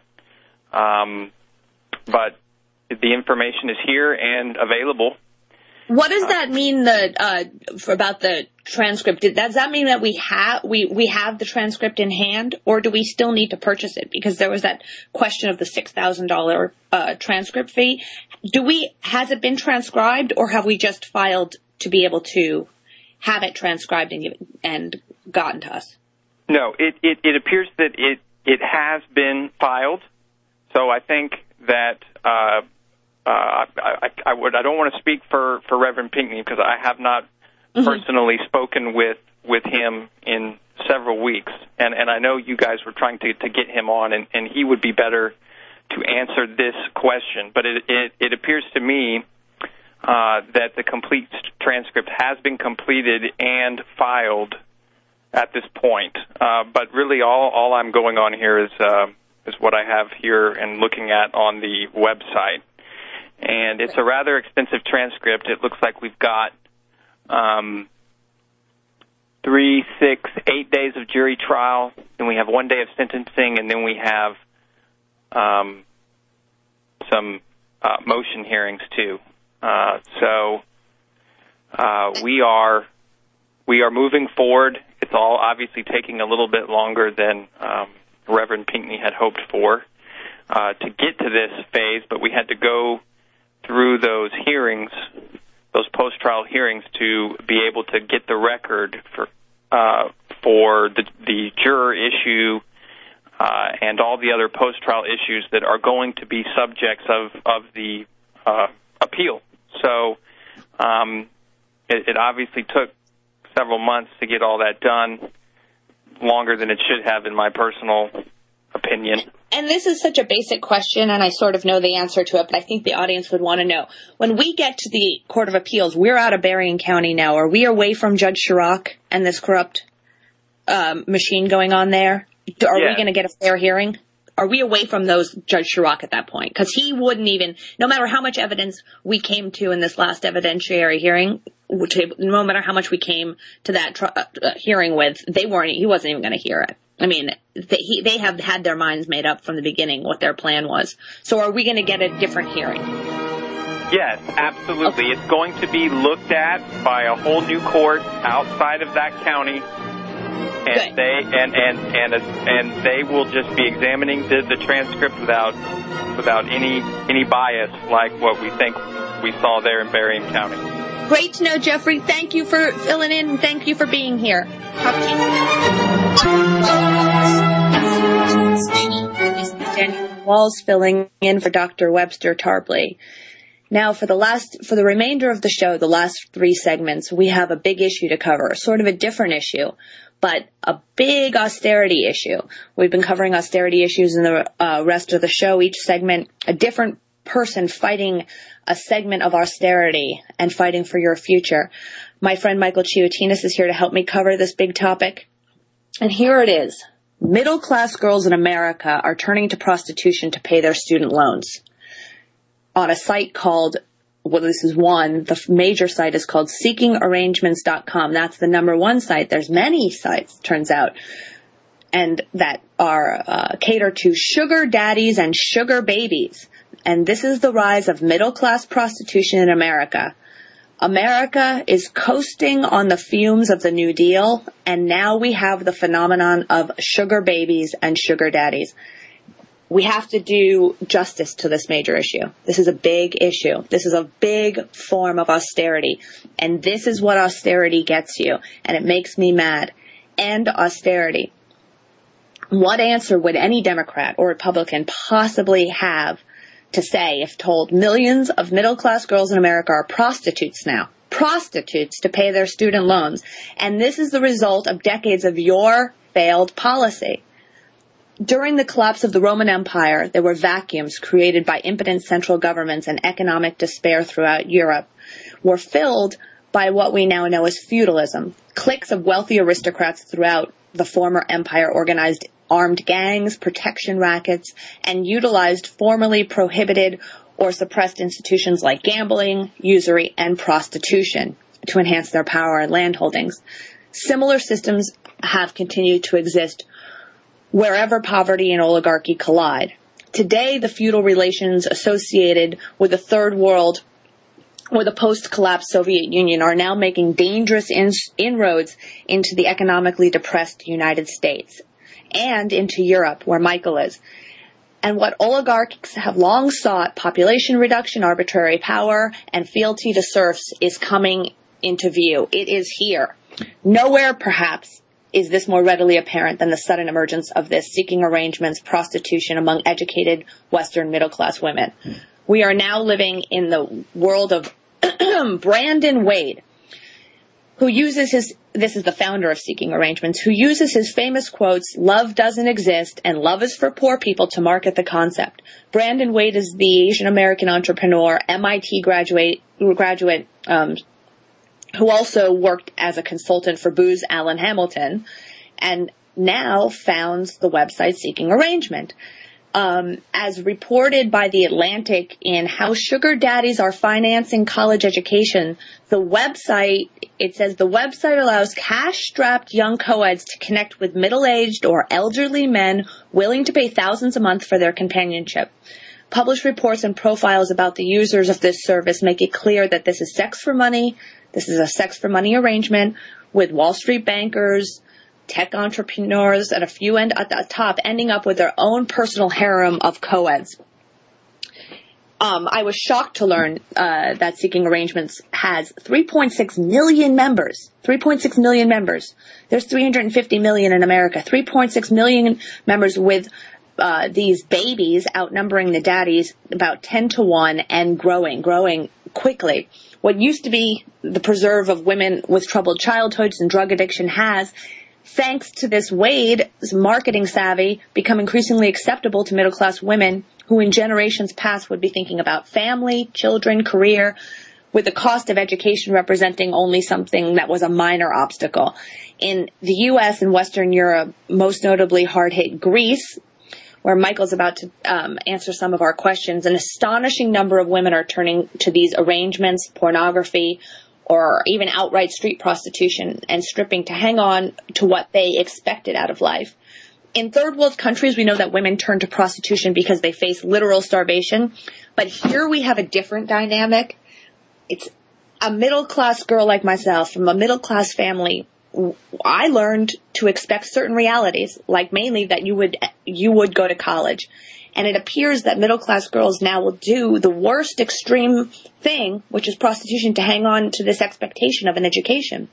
But the information is here and available. What does that mean about the transcript? Does that mean that we have the transcript in hand, or do we still need to purchase it? Because there was that question of the $6,000 transcript fee. Has it been transcribed, or have we just filed to be able to have it transcribed and gotten to us? No, it appears that it has been filed. So I think that I don't want to speak for Reverend Pinckney because I have not personally spoken with him in several weeks, and I know you guys were trying to get him on, and he would be better answer this question, but it appears to me that the complete transcript has been completed and filed at this point. But really, all I'm going on here is what I have here and looking at on the website. And it's a rather extensive transcript. It looks like we've got 3, 6, 8 days of jury trial, then we have 1 day of sentencing, and then we have some motion hearings too. So we are moving forward. It's all obviously taking a little bit longer than Reverend Pinckney had hoped for to get to this phase, but we had to go through those hearings, those post-trial hearings, to be able to get the record for the juror issue and all the other post-trial issues that are going to be subjects of the appeal. So it obviously took several months to get all that done, longer than it should have, in my personal opinion. And this is such a basic question, and I sort of know the answer to it, but I think the audience would want to know. When we get to the Court of Appeals, we're out of Berrien County now. Are we away from Judge Chirac and this corrupt machine going on there? Are we going to get a fair hearing? Are we away from those Judge Chirac at that point? Because he wouldn't even, no matter how much evidence we came to in this last evidentiary hearing, no matter how much we came to that hearing with, he wasn't even going to hear it. I mean, they have had their minds made up from the beginning what their plan was. So are we going to get a different hearing? Yes, absolutely. Okay. It's going to be looked at by a whole new court outside of that county, and they will just be examining the transcript without any bias like what we think we saw there in Berrien County. Great to know, Jeffrey. Thank you for filling in, and thank you for being here. Talk to you. This is Daniel Walls filling in for Dr. Webster Tarpley. Now, for the remainder of the show, the last 3 segments, we have a big issue to cover, sort of a different issue, but a big austerity issue. We've been covering austerity issues in the rest of the show. Each segment, a different person fighting a segment of austerity and fighting for your future. My friend Michael Chiotinas is here to help me cover this big topic. And here it is. Middle-class girls in America are turning to prostitution to pay their student loans. On a site called, well, this is one, the major site is called seekingarrangements.com. That's the number one site. There's many sites, turns out, and that are cater to sugar daddies and sugar babies. And this is the rise of middle-class prostitution in America. America is coasting on the fumes of the New Deal, and now we have the phenomenon of sugar babies and sugar daddies. We have to do justice to this major issue. This is a big issue. This is a big form of austerity. And this is what austerity gets you. And it makes me mad. End austerity. What answer would any Democrat or Republican possibly have to say if told millions of middle-class girls in America are prostitutes now? Prostitutes to pay their student loans. And this is the result of decades of your failed policy. During the collapse of the Roman Empire, there were vacuums created by impotent central governments, and economic despair throughout Europe were filled by what we now know as feudalism. Cliques of wealthy aristocrats throughout the former empire organized armed gangs, protection rackets, and utilized formerly prohibited or suppressed institutions like gambling, usury, and prostitution to enhance their power and land holdings. Similar systems have continued to exist wherever poverty and oligarchy collide. Today, the feudal relations associated with the Third World or the post-collapse Soviet Union are now making dangerous inroads into the economically depressed United States and into Europe, where Michael is. And what oligarchs have long sought, population reduction, arbitrary power, and fealty to serfs, is coming into view. It is here. Nowhere, perhaps, is this more readily apparent than the sudden emergence of this seeking arrangements prostitution among educated Western middle-class women. We are now living in the world of Brandon Wade, who uses this is the founder of Seeking Arrangements, who uses his famous quotes, "Love doesn't exist and love is for poor people," to market the concept. Brandon Wade is the Asian American entrepreneur, MIT graduate, who also worked as a consultant for Booz Allen Hamilton, and now founds the website Seeking Arrangement. As reported by The Atlantic in How Sugar Daddies Are Financing College Education, it says the website allows cash-strapped young co-eds to connect with middle-aged or elderly men willing to pay thousands a month for their companionship. Published reports and profiles about the users of this service make it clear that this is sex for money. This is a sex for money arrangement with Wall Street bankers, tech entrepreneurs, and a few at the top ending up with their own personal harem of co-eds. I was shocked to learn that Seeking Arrangements has 3.6 million members. 3.6 million members. There's 350 million in America. 3.6 million members with these babies outnumbering the daddies about 10 to 1 and growing quickly. What used to be the preserve of women with troubled childhoods and drug addiction has, thanks to this Wade's marketing savvy, become increasingly acceptable to middle-class women who in generations past would be thinking about family, children, career, with the cost of education representing only something that was a minor obstacle. In the U.S. and Western Europe, most notably hard-hit Greece, where Michael's about to answer some of our questions, an astonishing number of women are turning to these arrangements, pornography, or even outright street prostitution and stripping to hang on to what they expected out of life. In third world countries, we know that women turn to prostitution because they face literal starvation. But here we have a different dynamic. It's a middle-class girl like myself from a middle-class family. I learned to expect certain realities, like mainly that you would go to college. And it appears that middle-class girls now will do the worst extreme thing, which is prostitution, to hang on to this expectation of an education.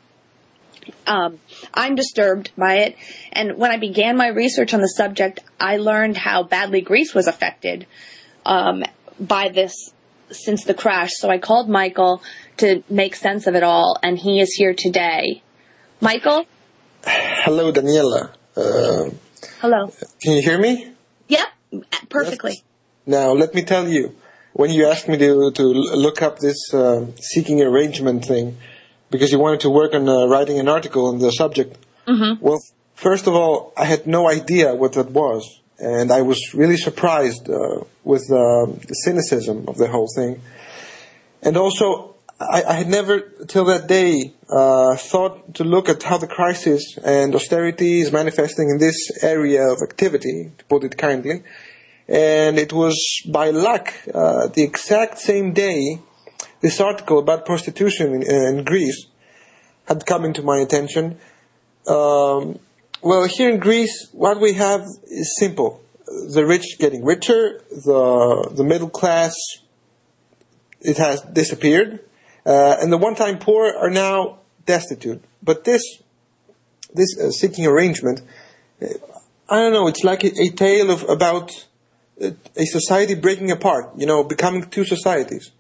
I'm disturbed by it. And when I began my research on the subject, I learned how badly Greece was affected by this since the crash. So I called Michael to make sense of it all, and he is here today. Michael? Hello, Daniela. Hello. Can you hear me? Yep, perfectly. Yes. Now, let me tell you, when you asked me to look up this Seeking Arrangement thing, because you wanted to work on writing an article on the subject, well, first of all, I had no idea what that was. And I was really surprised with the cynicism of the whole thing. And also, I had never, till that day, thought to look at how the crisis and austerity is manifesting in this area of activity, to put it kindly. And it was by luck, the exact same day, this article about prostitution in Greece had come into my attention. Well, here in Greece, what we have is simple. The rich getting richer, the middle class, it has disappeared, and the one-time poor are now destitute. But this Seeking Arrangement, I don't know, it's like a tale about a society breaking apart, becoming two societies.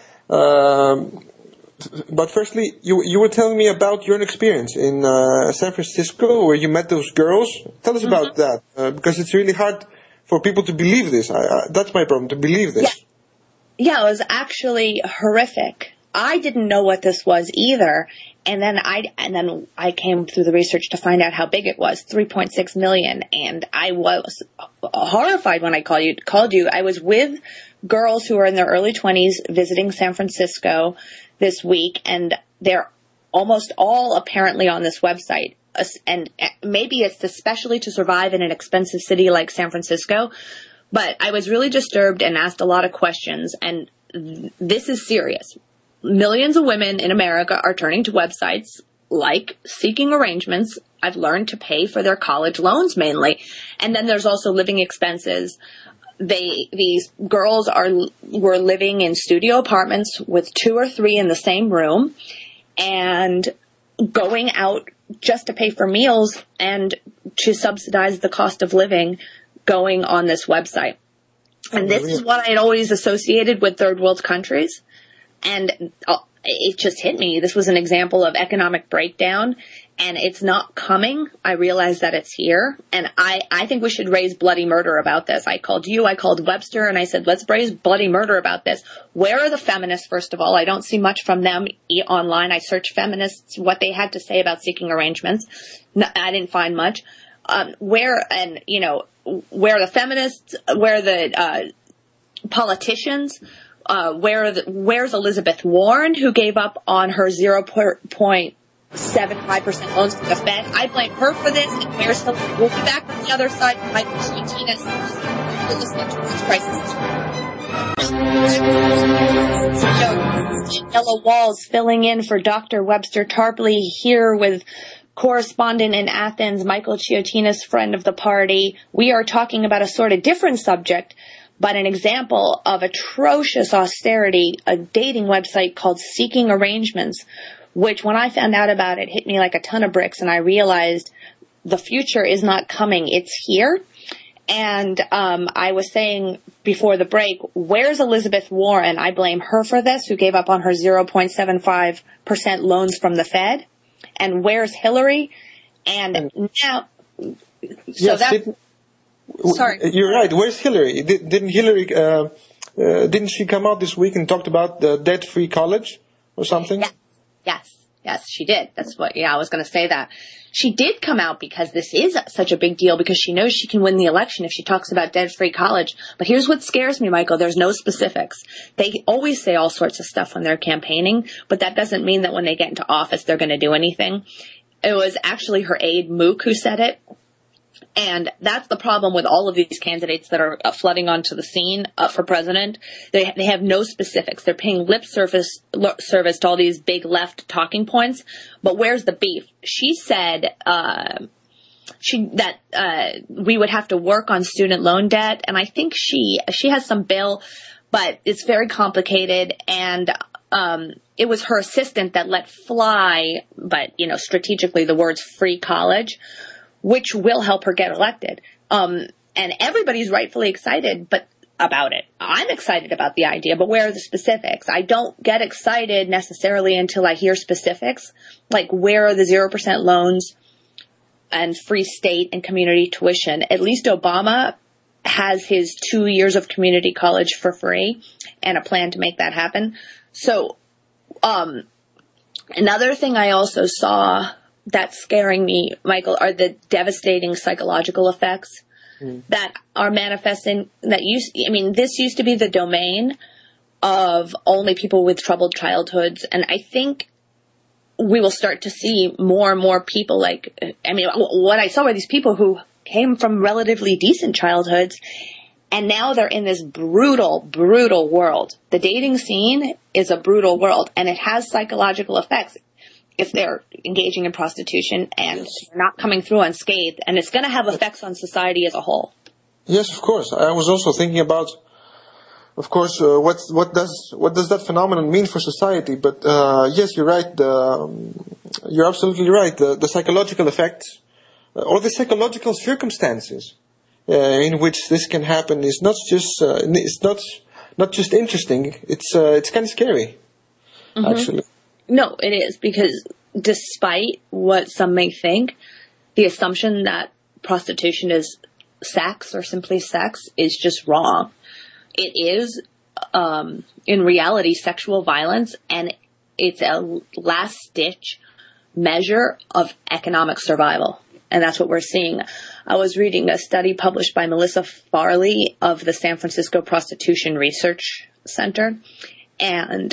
But firstly, you were telling me about your experience in San Francisco where you met those girls. Tell us about that, because it's really hard for people to believe this. That's my problem, to believe this. Yeah, it was actually horrific. I didn't know what this was either, and then I came through the research to find out how big it was, 3.6 million, and I was horrified when I called you. I was with girls who are in their early 20s visiting San Francisco this week, and they're almost all apparently on this website. And maybe it's especially to survive in an expensive city like San Francisco, but I was really disturbed and asked a lot of questions, and this is serious. Millions of women in America are turning to websites like Seeking Arrangements, I've learned, to pay for their college loans mainly. And then there's also living expenses. These girls were living in studio apartments with 2 or 3 in the same room and going out just to pay for meals and to subsidize the cost of living going on this website. And this is what I had always associated with third world countries. And it just hit me. This was an example of economic breakdown, and it's not coming. I realize that it's here, and I think we should raise bloody murder about this. I called you, I called Webster, and I said, let's raise bloody murder about this. Where are the feminists, first of all? I don't see much from them online. I searched feminists, what they had to say about seeking arrangements. No, I didn't find much. Where are the feminists? Where are the politicians? Where's Elizabeth Warren, who gave up on her 0.75% loans to the Fed? I blame her for this. And where's Hillary? We'll be back on the other side with Michael Martinez. You're listening to World Crisis. Yellow Walls filling in for Dr. Webster Tarpley here with correspondent in Athens, Michael Chiotinas, friend of the party. We are talking about a sort of different subject, but an example of atrocious austerity, a dating website called Seeking Arrangements, which when I found out about it hit me like a ton of bricks, and I realized the future is not coming, it's here. And I was saying before the break, where's Elizabeth Warren? I blame her for this, who gave up on her 0.75% loans from the Fed. And where's Hillary? And now... Sorry. You're right. Where's Hillary? Didn't Hillary, didn't she come out this week and talked about the debt-free college or something? Yeah. Yes, she did. I was going to say that. She did come out because this is such a big deal, because she knows she can win the election if she talks about debt-free college. But here's what scares me, Michael. There's no specifics. They always say all sorts of stuff when they're campaigning, but that doesn't mean that when they get into office they're going to do anything. It was actually her aide, Mook, who said it. And that's the problem with all of these candidates that are flooding onto the scene for president. They have no specifics. They're paying lip service to all these big left talking points. But where's the beef? She said that we would have to work on student loan debt, and I think she has some bill, but it's very complicated. And it was her assistant that let fly, but strategically, the words free college, which will help her get elected. And everybody's rightfully excited about it. I'm excited about the idea, but where are the specifics? I don't get excited necessarily until I hear specifics, like where are the 0% loans and free state and community tuition. At least Obama has his 2 years of community college for free and a plan to make that happen. So another thing I also saw that's scaring me, Michael, are the devastating psychological effects that are manifesting. This used to be the domain of only people with troubled childhoods, and I think we will start to see more and more people what I saw were these people who came from relatively decent childhoods, and now they're in this brutal, brutal world. The dating scene is a brutal world, and it has psychological effects if they're engaging in prostitution and not coming through unscathed, and it's going to have effects on society as a whole. Yes, of course. I was also thinking about, of course, what does that phenomenon mean for society? But yes, you're right. You're absolutely right. The psychological effects or the psychological circumstances in which this can happen is not just interesting. It's kind of scary, actually. No, it is, because despite what some may think, the assumption that prostitution is sex or simply sex is just wrong. It is, in reality, sexual violence, and it's a last-ditch measure of economic survival. And that's what we're seeing. I was reading a study published by Melissa Farley of the San Francisco Prostitution Research Center, and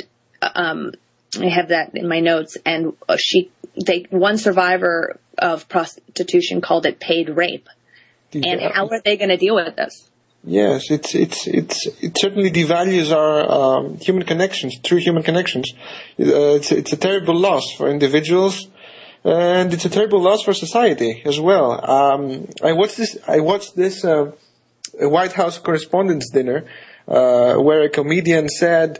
I have that in my notes, and one survivor of prostitution called it paid rape. And how are they going to deal with this? Yes, it certainly devalues our human connections, true human connections. It's a terrible loss for individuals, and it's a terrible loss for society as well. I watched this White House Correspondents' Dinner where a comedian said,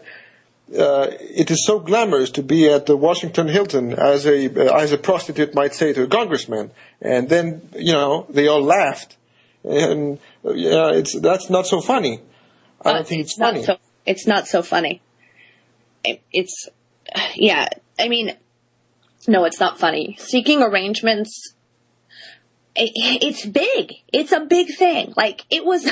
it is so glamorous to be at the Washington Hilton, as a prostitute might say to a congressman, and then they all laughed, and that's not so funny. I don't think it's funny. It's not so funny. It's Yeah, I mean, no, it's not funny. Seeking arrangements, it's big. It's a big thing. Like, how is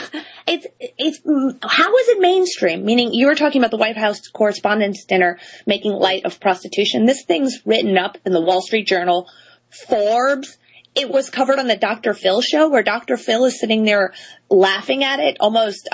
it mainstream? Meaning, you were talking about the White House Correspondents' Dinner making light of prostitution. This thing's written up in the Wall Street Journal, Forbes. It was covered on the Dr. Phil show, where Dr. Phil is sitting there laughing at it, almost,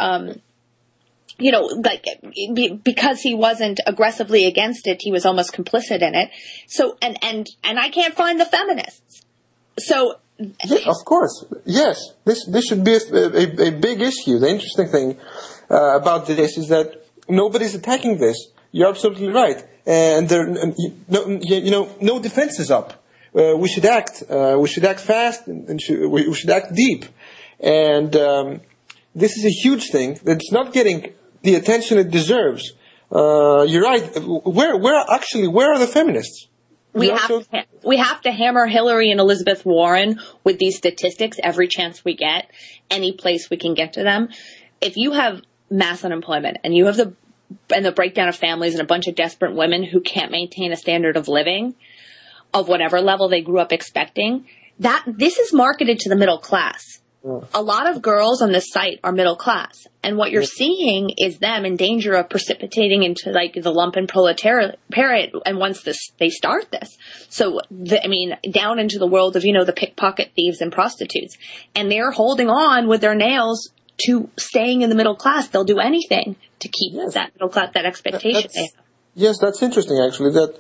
like, because he wasn't aggressively against it, he was almost complicit in it. So, and I can't find the feminists. So, yeah, of course, yes, this should be a big issue. The interesting thing about this is that nobody's attacking this. You're absolutely right, and there, no defense is up. We should act. We should act fast, and we should act deep. And this is a huge thing that's not getting the attention it deserves. You're right. Where are the feminists? We have to hammer Hillary and Elizabeth Warren with these statistics every chance we get, any place we can get to them. If you have mass unemployment and you have the breakdown of families and a bunch of desperate women who can't maintain a standard of living of whatever level they grew up expecting, this is marketed to the middle class. A lot of girls on this site are middle class, and what you're seeing is them in danger of precipitating into like the lumpen proletariat. And once they start this, down into the world of the pickpocket thieves and prostitutes, and they're holding on with their nails to staying in the middle class. They'll do anything to keep that middle class, that expectation. Yes, that's interesting. Actually, that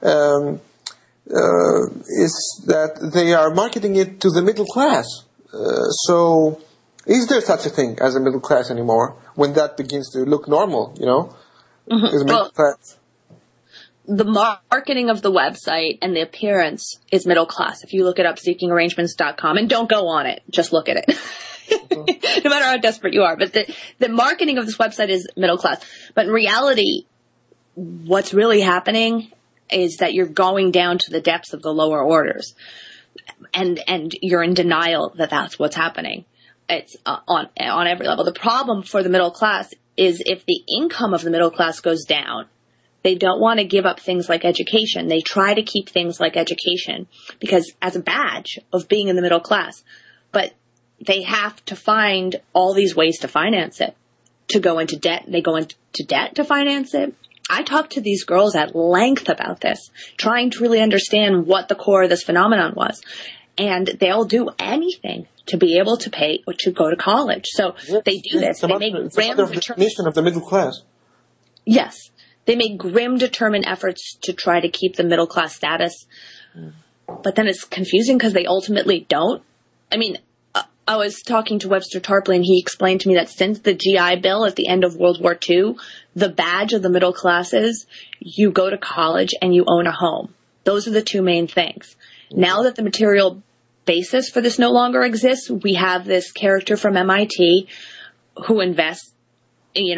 is that they are marketing it to the middle class. So, is there such a thing as a middle class anymore when that begins to look normal, Mm-hmm. Is middle class? The marketing of the website and the appearance is middle class. If you look it up, seekingarrangements.com, and don't go on it, just look at it. Mm-hmm. No matter how desperate you are. But the marketing of this website is middle class. But in reality, what's really happening is that you're going down to the depths of the lower orders. And you're in denial that that's what's happening. It's on every level. The problem for the middle class is if the income of the middle class goes down, they don't want to give up things like education. They try to keep things like education because as a badge of being in the middle class, but they have to find all these ways to finance it, to go into debt. They go into debt to finance it. I talked to these girls at length about this, trying to really understand what the core of this phenomenon was. And they'll do anything to be able to pay or to go to college. So they do this. They make grim definition of the middle class. Yes. They make grim, determined efforts to try to keep the middle class status. But then it's confusing because they ultimately don't. I mean, I was talking to Webster Tarpley, and he explained to me that since the GI Bill at the end of World War II, the badge of the middle class is you go to college and you own a home. Those are the two main things. Now that the material basis for this no longer exists, we have this character from MIT who invests, he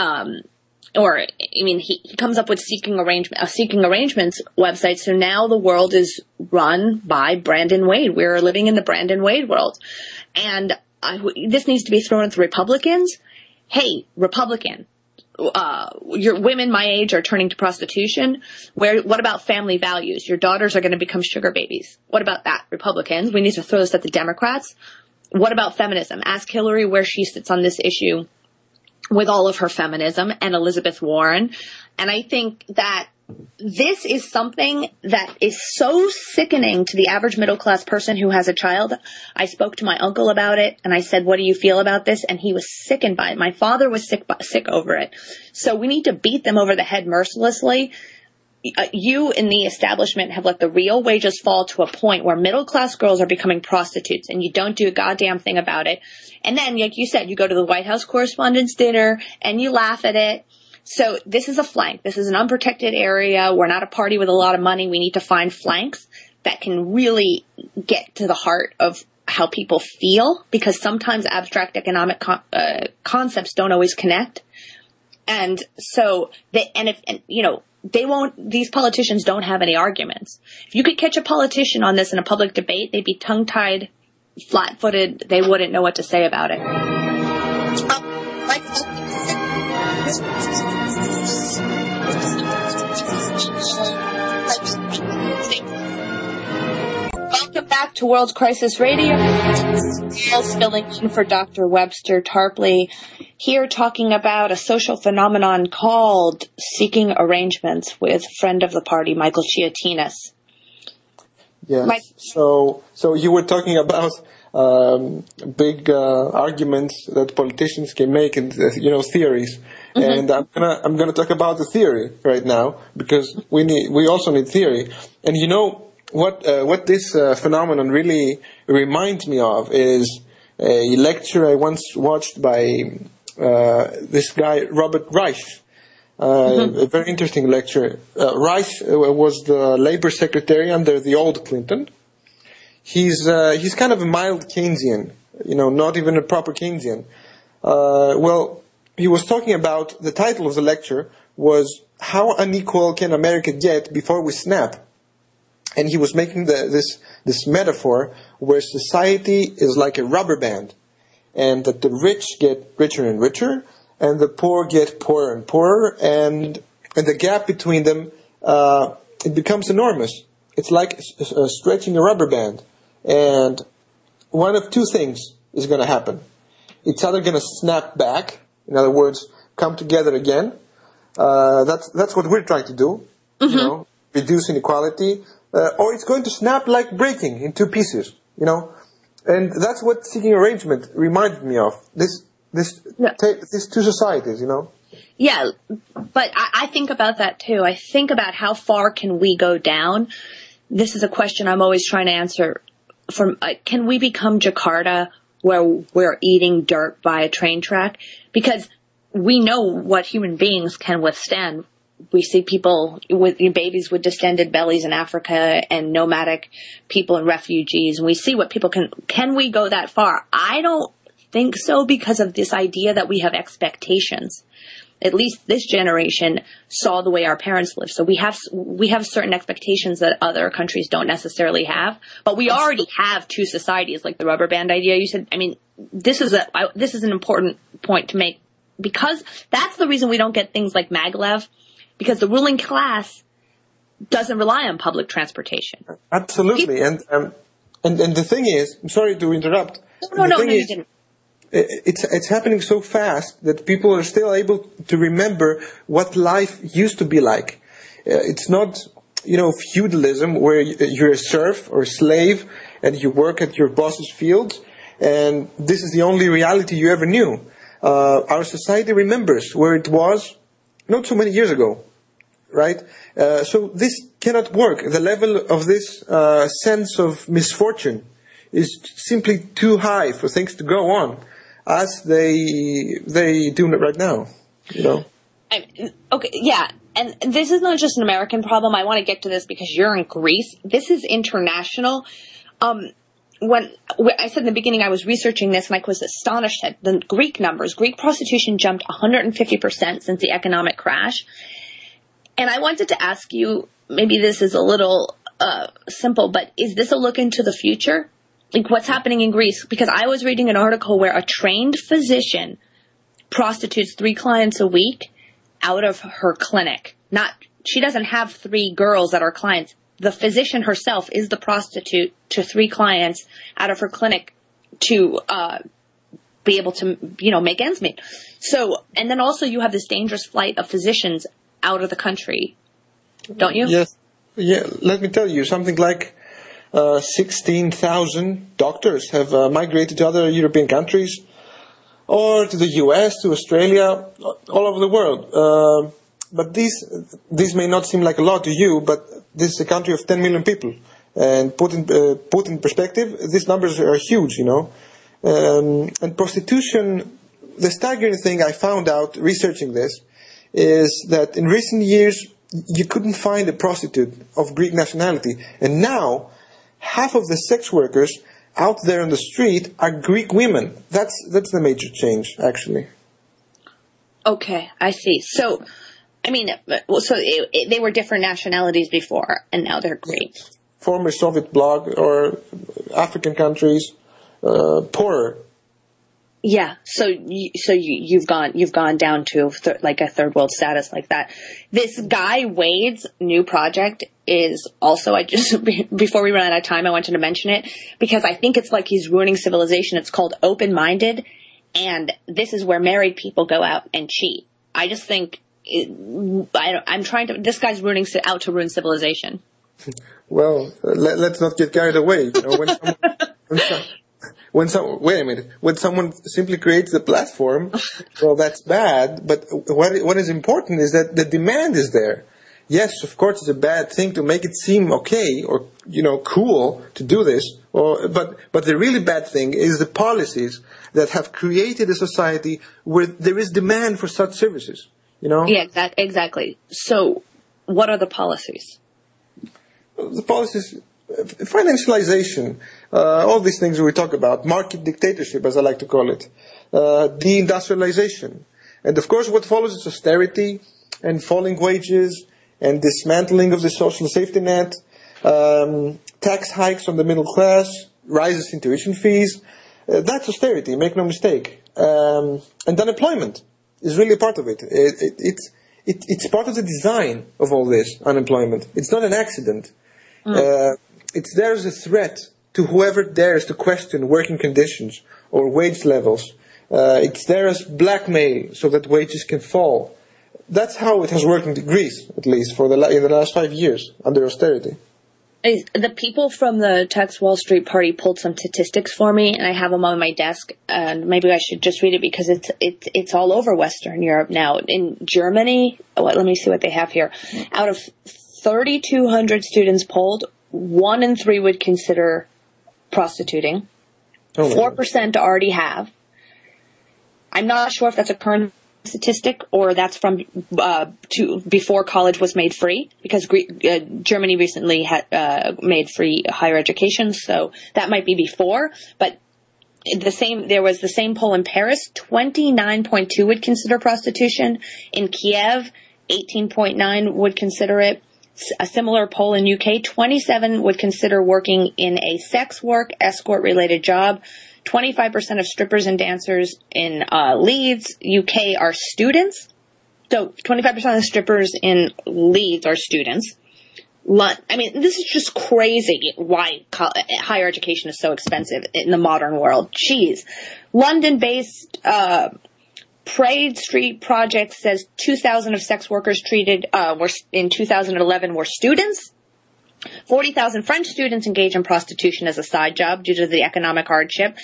comes up with a Seeking Arrangements website. So now the world is run by Brandon Wade. We're living in the Brandon Wade world. And this needs to be thrown at the Republicans. Hey, Republican, your women my age are turning to prostitution. What about family values? Your daughters are going to become sugar babies. What about that, Republicans? We need to throw this at the Democrats. What about feminism? Ask Hillary where she sits on this issue with all of her feminism, and Elizabeth Warren. And I think that this is something that is so sickening to the average middle class person who has a child. I spoke to my uncle about it, and I said, what do you feel about this? And he was sickened by it. My father was sick over it. So we need to beat them over the head mercilessly. You in the establishment have let the real wages fall to a point where middle class girls are becoming prostitutes, and you don't do a goddamn thing about it. And then, like you said, you go to the White House Correspondents' Dinner and you laugh at it. So this is a flank. This is an unprotected area. We're not a party with a lot of money. We need to find flanks that can really get to the heart of how people feel, because sometimes abstract economic concepts don't always connect. And so these politicians don't have any arguments. If you could catch a politician on this in a public debate, they'd be tongue-tied, flat-footed. They wouldn't know what to say about it. Back to World Crisis Radio. Filling in for Dr. Webster Tarpley, here talking about a social phenomenon called seeking arrangements with friend of the party, Michael Chiatinas. Yes. So you were talking about big arguments that politicians can make and theories. Mm-hmm. And I'm gonna talk about the theory right now because we also need theory. And what this phenomenon really reminds me of is a lecture I once watched by this guy Robert Reich. A very interesting lecture. Reich was the labor secretary under the old Clinton. He's kind of a mild Keynesian, not even a proper Keynesian. He was talking about, the title of the lecture was "How Unequal Can America Get Before We Snap?" And he was making this metaphor where society is like a rubber band, and that the rich get richer and richer, and the poor get poorer and poorer, and the gap between them it becomes enormous. It's like stretching a rubber band, and one of two things is going to happen. It's either going to snap back, in other words, come together again. That's what we're trying to do, reduce inequality. Or it's going to snap like breaking in two pieces, and that's what seeking arrangement reminded me of. These two societies, Yeah, but I think about that too. I think about how far can we go down. This is a question I'm always trying to answer. Can we become Jakarta, where we're eating dirt by a train track? Because we know what human beings can withstand. We see people with babies with distended bellies in Africa and nomadic people and refugees. And we see what people can we go that far? I don't think so because of this idea that we have expectations. At least this generation saw the way our parents lived. So we have certain expectations that other countries don't necessarily have. But we already have two societies, like the rubber band idea you said. I mean, this is an important point to make because that's the reason we don't get things like maglev. Because the ruling class doesn't rely on public transportation. Absolutely, and the thing is, I'm sorry to interrupt. No, you didn't. It's happening so fast that people are still able to remember what life used to be like. It's not, feudalism where you're a serf or a slave and you work at your boss's fields, and this is the only reality you ever knew. Our society remembers where it was not so many years ago, right? So this cannot work. The level of this sense of misfortune is simply too high for things to go on as they do right now, Okay, yeah. And this is not just an American problem. I want to get to this because you're in Greece. This is international. When I said in the beginning I was researching this and I was astonished at the Greek numbers. Greek prostitution jumped 150% since the economic crash. And I wanted to ask you, maybe this is a little simple, but is this a look into the future? Like what's happening in Greece? Because I was reading an article where a trained physician prostitutes 3 clients a week out of her clinic. She doesn't have 3 girls that are clients. The physician herself is the prostitute to 3 clients out of her clinic to be able to, make ends meet. So, and then also you have this dangerous flight of physicians out of the country, don't you? Yes. Yeah. Let me tell you, something like 16,000 doctors have migrated to other European countries or to the US, to Australia, all over the world. But these may not seem like a lot to you, but this is a country of 10 million people. And put in perspective, these numbers are huge, And prostitution, the staggering thing I found out researching this is that in recent years, you couldn't find a prostitute of Greek nationality. And now, half of the sex workers out there on the street are Greek women. That's the major change, actually. Okay, I see. So, they were different nationalities before, and now they're Greek. Former Soviet bloc or African countries, poorer. Yeah, so you've gone down to like a third world status like that. This guy Wade's new project is also, before we run out of time, I wanted to mention it because I think it's like he's ruining civilization. It's called Open Minded, and this is where married people go out and cheat. I just think this guy's out to ruin civilization. Well, let's not get carried away. You know, when someone simply creates the platform, well, that's bad. But what is important is that the demand is there. Yes, of course, it's a bad thing to make it seem okay or, you know, cool to do this. But the really bad thing is the policies that have created a society where there is demand for such services. You know? Yeah, exactly. So, what are the policies? The policies, financialization, all these things we talk about, market dictatorship, as I like to call it, deindustrialization. And of course, what follows is austerity and falling wages and dismantling of the social safety net, tax hikes on the middle class, rises in tuition fees. That's austerity, make no mistake. And unemployment is really a part of it. It's part of the design of all this, unemployment. It's not an accident. It's there as a threat to whoever dares to question working conditions or wage levels. It's there as blackmail so that wages can fall. That's how it has worked in Greece, at least, in the last 5 years, under austerity. The people from the Tax Wall Street Party pulled some statistics for me, and I have them on my desk, and maybe I should just read it because it's all over Western Europe now. In Germany, let me see what they have here. Out of 3,200 students polled, 1 in 3 would consider prostituting. 4% already have. I'm not sure if that's a current statistic or that's from before college was made free, because Germany recently had made free higher education, so that might be before. But there was the same poll in Paris. 29.2 would consider prostitution. In Kiev, 18.9 would consider it. A similar poll in UK, 27 would consider working in a sex work, escort-related job. 25% of strippers and dancers in Leeds, UK, are students. So 25% of strippers in Leeds are students. I mean, this is just crazy why higher education is so expensive in the modern world. Jeez. London-based Parade Street Project says 2,000 of sex workers treated in 2011 were students. 40,000 French students engage in prostitution as a side job due to the economic hardship.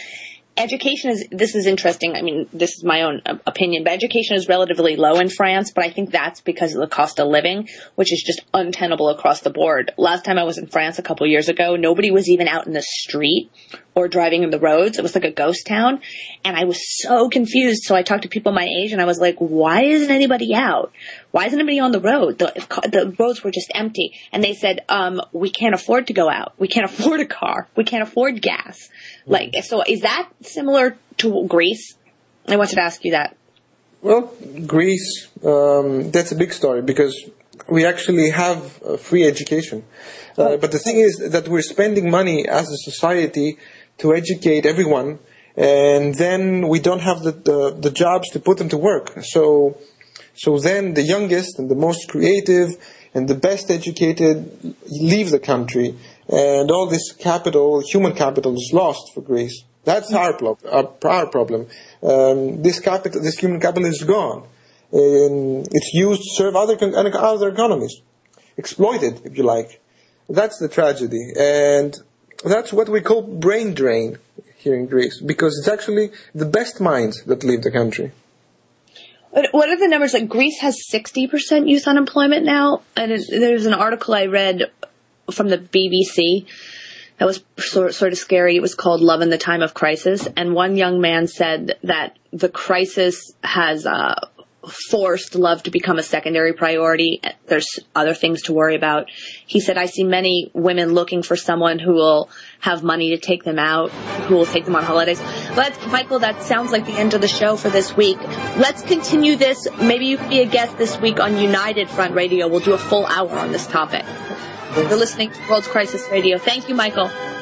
This is interesting. I mean, this is my own opinion, but education is relatively low in France, but I think that's because of the cost of living, which is just untenable across the board. Last time I was in France a couple of years ago, nobody was even out in the street or driving in the roads. It was like a ghost town, and I was so confused. So I talked to people my age, and I was like, why isn't anybody out? Why isn't anybody on the road? The roads were just empty. And they said, we can't afford to go out. We can't afford a car. We can't afford gas. So is that similar to Greece? I wanted to ask you that. Well, Greece, that's a big story because we actually have free education. But the thing is that we're spending money as a society to educate everyone, and then we don't have the jobs to put them to work. So then the youngest and the most creative and the best educated leave the country, and all this capital, human capital, is lost for Greece. That's our problem. This human capital is gone. It's used to serve other economies, exploited, if you like. That's the tragedy, and that's what we call brain drain here in Greece, because it's actually the best minds that leave the country. What are the numbers? Like, Greece has 60% youth unemployment now, and there's an article I read from the BBC that was sort of scary. It was called Love in the Time of Crisis, and one young man said that the crisis has forced love to become a secondary priority. There's other things to worry about. He said, I see many women looking for someone who will have money to take them out, who will take them on holidays. Michael, that sounds like the end of the show for this week. Let's continue this. Maybe you could be a guest this week on United Front Radio. We'll do a full hour on this topic. You're listening to World Crisis Radio. Thank you, Michael.